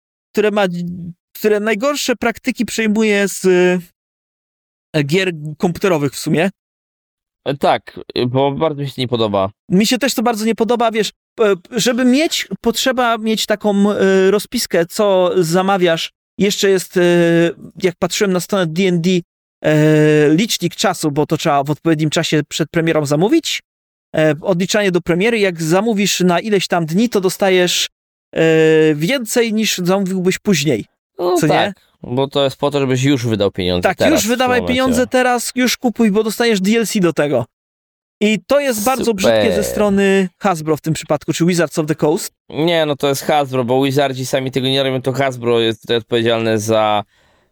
które najgorsze praktyki przejmuje z gier komputerowych w sumie. Tak, bo bardzo mi się nie podoba. Mi się też to bardzo nie podoba, wiesz, żeby potrzeba mieć taką rozpiskę, co zamawiasz. Jeszcze jest, jak patrzyłem na stronę D&D, licznik czasu, bo to trzeba w odpowiednim czasie przed premierą zamówić. Odliczanie do premiery, jak zamówisz na ileś tam dni, to dostajesz więcej niż zamówiłbyś później. No co tak, nie? Bo to jest po to, żebyś już wydał pieniądze tak, teraz. Już wydawaj pieniądze teraz, już kupuj, bo dostajesz DLC do tego. I to jest bardzo brzydkie ze strony Hasbro w tym przypadku, czy Wizards of the Coast. Nie, no to jest Hasbro, bo Wizardzi sami tego nie robią, to Hasbro jest tutaj odpowiedzialne za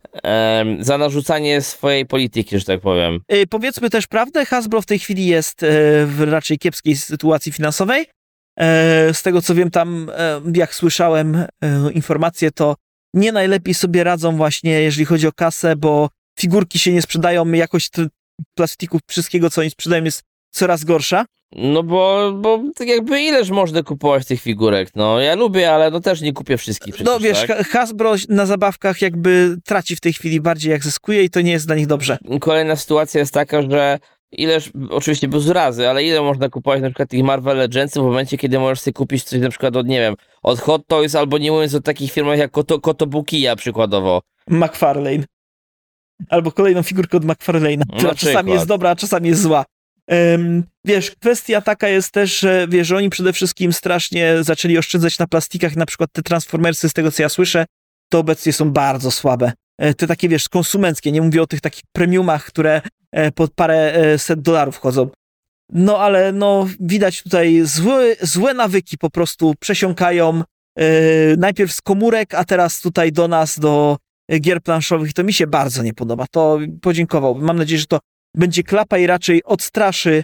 narzucanie swojej polityki, że tak powiem. Powiedzmy też prawdę, Hasbro w tej chwili jest w raczej kiepskiej sytuacji finansowej. Z tego co wiem tam, jak słyszałem informacje, to nie najlepiej sobie radzą właśnie, jeżeli chodzi o kasę, bo figurki się nie sprzedają, jakość plastików, wszystkiego co oni sprzedają jest coraz gorsza. No bo tak jakby ileż można kupować tych figurek? No ja lubię, ale no też nie kupię wszystkich przecież, No wiesz, tak? Hasbro na zabawkach jakby traci w tej chwili bardziej jak zyskuje i to nie jest dla nich dobrze. Kolejna sytuacja jest taka, że ileż, oczywiście bez urazy, ale ile można kupować na przykład tych Marvel Legendsów w momencie, kiedy możesz sobie kupić coś na przykład od, nie wiem, od Hot Toys, albo nie mówiąc o takich firmach jak Kotobukiya przykładowo. McFarlane. Albo kolejną figurkę od McFarlane'a, która czasami jest dobra, a czasami jest zła. Wiesz, kwestia taka jest też, że wiesz, że oni przede wszystkim strasznie zaczęli oszczędzać na plastikach, na przykład te Transformersy, z tego co ja słyszę, to obecnie są bardzo słabe. Te takie, wiesz, konsumenckie, nie mówię o tych takich premiumach, które pod parę set dolarów chodzą. No ale no widać tutaj złe nawyki po prostu przesiąkają najpierw z komórek, a teraz tutaj do nas, do gier planszowych. To mi się bardzo nie podoba. To podziękowałbym. Mam nadzieję, że to będzie klapa i raczej odstraszy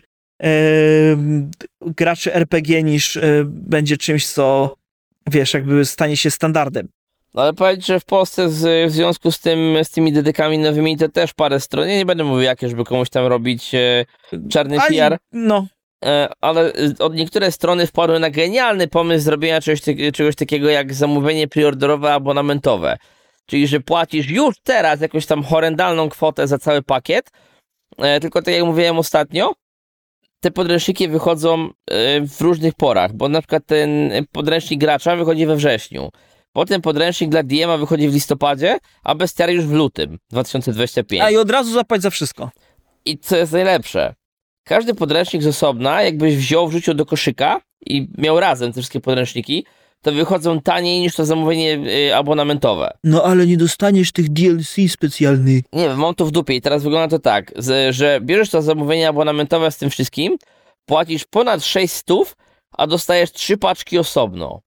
graczy RPG niż będzie czymś, co wiesz, jakby stanie się standardem. No ale powiedz, że w Polsce w związku z tymi dedykami nowymi to też parę stron, ja nie będę mówił jakie, żeby komuś tam robić czarny PR, No. Ale niektóre strony wpadły na genialny pomysł zrobienia czegoś takiego jak zamówienie preorderowe abonamentowe. Czyli, że płacisz już teraz jakąś tam horrendalną kwotę za cały pakiet, tylko tak jak mówiłem ostatnio, te podręczniki wychodzą w różnych porach, bo na przykład ten podręcznik gracza wychodzi we wrześniu, potem podręcznik dla DM-a wychodzi w listopadzie, a Bestiariusz w lutym 2025. A i od razu zapłać za wszystko. I co jest najlepsze, każdy podręcznik z osobna, jakbyś wrzucił do koszyka i miał razem te wszystkie podręczniki, to wychodzą taniej niż to zamówienie abonamentowe. No ale nie dostaniesz tych DLC specjalnych. Nie wiem, mam to w dupie i teraz wygląda to tak, że bierzesz to zamówienie abonamentowe z tym wszystkim, płacisz ponad 600, a dostajesz 3 paczki osobno.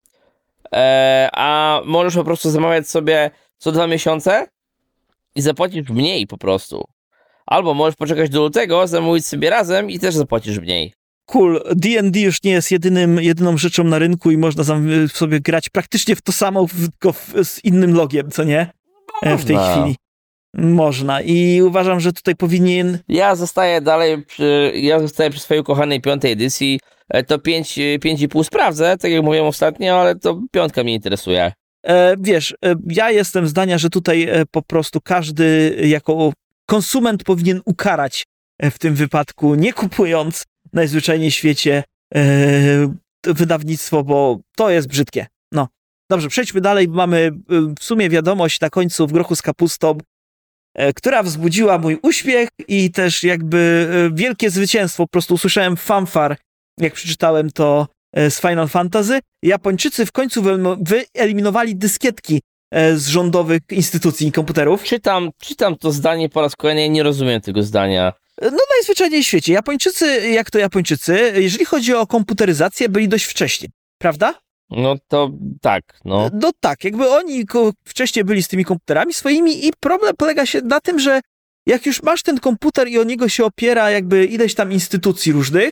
A możesz po prostu zamawiać sobie co 2 miesiące i zapłacisz mniej po prostu. Albo możesz poczekać do lutego, zamówić sobie razem i też zapłacisz mniej. Cool. D&D już nie jest jedyną rzeczą na rynku i można sobie grać praktycznie w to samo, tylko z innym logiem, co nie? W tej chwili. Można. I uważam, że tutaj powinien... Ja zostaję przy swojej ukochanej 5. edycji. To 5,5 sprawdzę, tak jak mówiłem ostatnio, ale to 5 mnie interesuje. Wiesz, ja jestem zdania, że tutaj po prostu każdy jako konsument powinien ukarać w tym wypadku, nie kupując najzwyczajniej w świecie wydawnictwo, bo to jest brzydkie. No. Dobrze, przejdźmy dalej. Mamy w sumie wiadomość na końcu w grochu z kapustą, która wzbudziła mój uśmiech i też jakby wielkie zwycięstwo. Po prostu usłyszałem fanfar, jak przeczytałem to z Final Fantasy. Japończycy w końcu wyeliminowali dyskietki z rządowych instytucji i komputerów. Czytam to zdanie po raz kolejny, ja nie rozumiem tego zdania. No najzwyczajniej w świecie. Japończycy, jak to Japończycy, jeżeli chodzi o komputeryzację, byli dość wcześnie, prawda? No to tak, no. No tak, jakby oni wcześniej byli z tymi komputerami swoimi i problem polega się na tym, że jak już masz ten komputer i o niego się opiera jakby ileś tam instytucji różnych,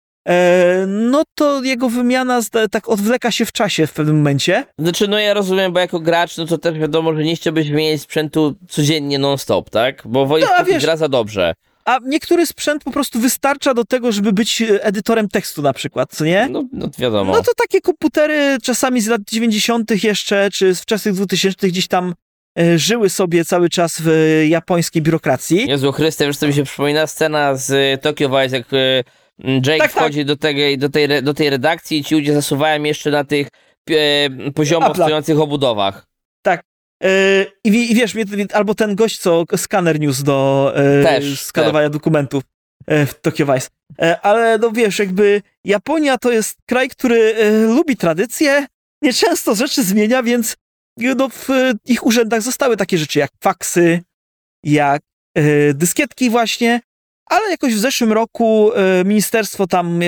no to jego wymiana tak odwleka się w czasie w pewnym momencie. Znaczy, no ja rozumiem, bo jako gracz, no to też wiadomo, że nie chciałbyś wymieniać sprzętu codziennie non-stop, tak? Bo wolisz gra za dobrze. A niektóry sprzęt po prostu wystarcza do tego, żeby być edytorem tekstu na przykład, co nie? No wiadomo. No to takie komputery czasami z lat 90. jeszcze, czy z wczesnych 2000 gdzieś tam żyły sobie cały czas w japońskiej biurokracji. Jezu Chryste, wiesz co mi się przypomina scena z Tokyo Vice, jak Jake wchodzi do tej redakcji i ci ludzie zasuwają jeszcze na tych poziomo stojących obudowach. Tak. I wiesz, albo ten gość, co skaner niósł do skanowania dokumentów w Tokyo Vice. Ale no wiesz, jakby Japonia to jest kraj, który lubi tradycje, nieczęsto rzeczy zmienia, więc no, w ich urzędach zostały takie rzeczy jak faksy, jak dyskietki właśnie, ale jakoś w zeszłym roku ministerstwo tam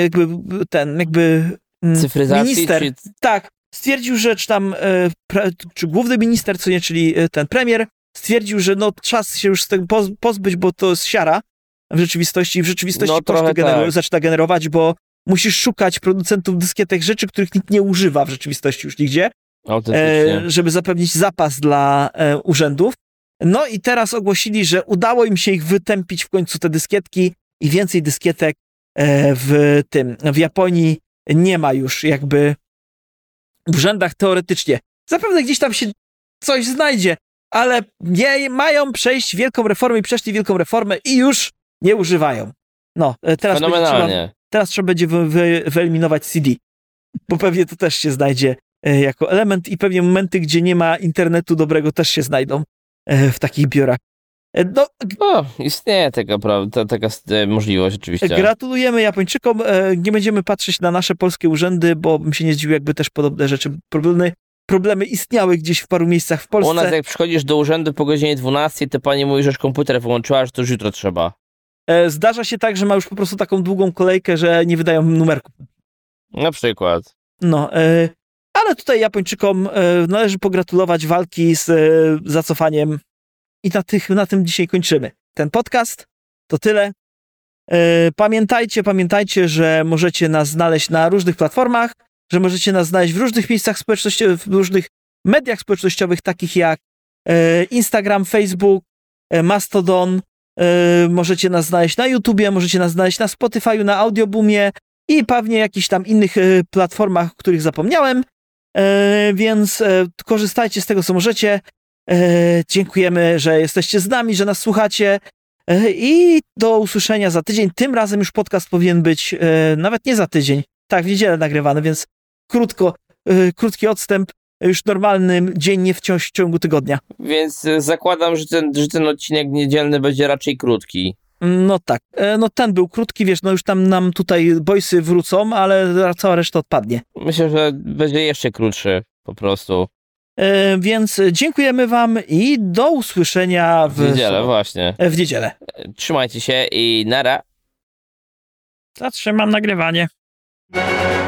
cyfryzacji, minister, tak, stwierdził, że czy główny minister, co nie, czyli ten premier, stwierdził, że no czas się już z tego pozbyć, bo to jest siara w rzeczywistości no, koszty zaczyna generować, bo musisz szukać producentów dyskietek rzeczy, których nikt nie używa w rzeczywistości już nigdzie, żeby zapewnić zapas dla urzędów. No i teraz ogłosili, że udało im się ich wytępić w końcu te dyskietki i więcej dyskietek w Japonii nie ma już jakby w urzędach teoretycznie. Zapewne gdzieś tam się coś znajdzie, ale nie mają przejść wielką reformę i przeszli wielką reformę i już nie używają. No, teraz trzeba będzie wyeliminować CD, bo pewnie to też się znajdzie jako element i pewnie momenty, gdzie nie ma internetu dobrego, też się znajdą w takich biurach. Istnieje taka możliwość oczywiście. Gratulujemy Japończykom. Nie będziemy patrzeć na nasze polskie urzędy, bo bym się nie zdziwił, jakby też podobne rzeczy, problemy istniały gdzieś w paru miejscach w Polsce. U nas jak przychodzisz do urzędu po godzinie 12, to pani mówi, że już komputer wyłączyła, że to już jutro trzeba. Zdarza się tak, że ma już po prostu taką długą kolejkę, że nie wydają numerków. Na przykład. No, ale tutaj Japończykom należy pogratulować walki z zacofaniem i na tym dzisiaj kończymy. Ten podcast to tyle. Pamiętajcie, że możecie nas znaleźć na różnych platformach, że możecie nas znaleźć w różnych miejscach społecznościowych, w różnych mediach społecznościowych, takich jak Instagram, Facebook, Mastodon. Możecie nas znaleźć na YouTubie, możecie nas znaleźć na Spotify'u, na Audioboomie i pewnie jakichś tam innych platformach, o których zapomniałem. Więc korzystajcie z tego, co możecie. Dziękujemy, że jesteście z nami, że nas słuchacie i do usłyszenia za tydzień. Tym razem już podcast powinien być nawet nie za tydzień, tak, w niedzielę nagrywany, więc krótki odstęp, już normalny dzień, nie wciąż w ciągu tygodnia. Więc zakładam, że ten odcinek niedzielny będzie raczej krótki. No tak, no ten był krótki, wiesz, no już tam nam tutaj boysy wrócą, ale cała reszta odpadnie. Myślę, że będzie jeszcze krótszy po prostu. Więc dziękujemy wam i do usłyszenia w niedzielę, właśnie. W niedzielę. Trzymajcie się i nara. Zatrzymam nagrywanie.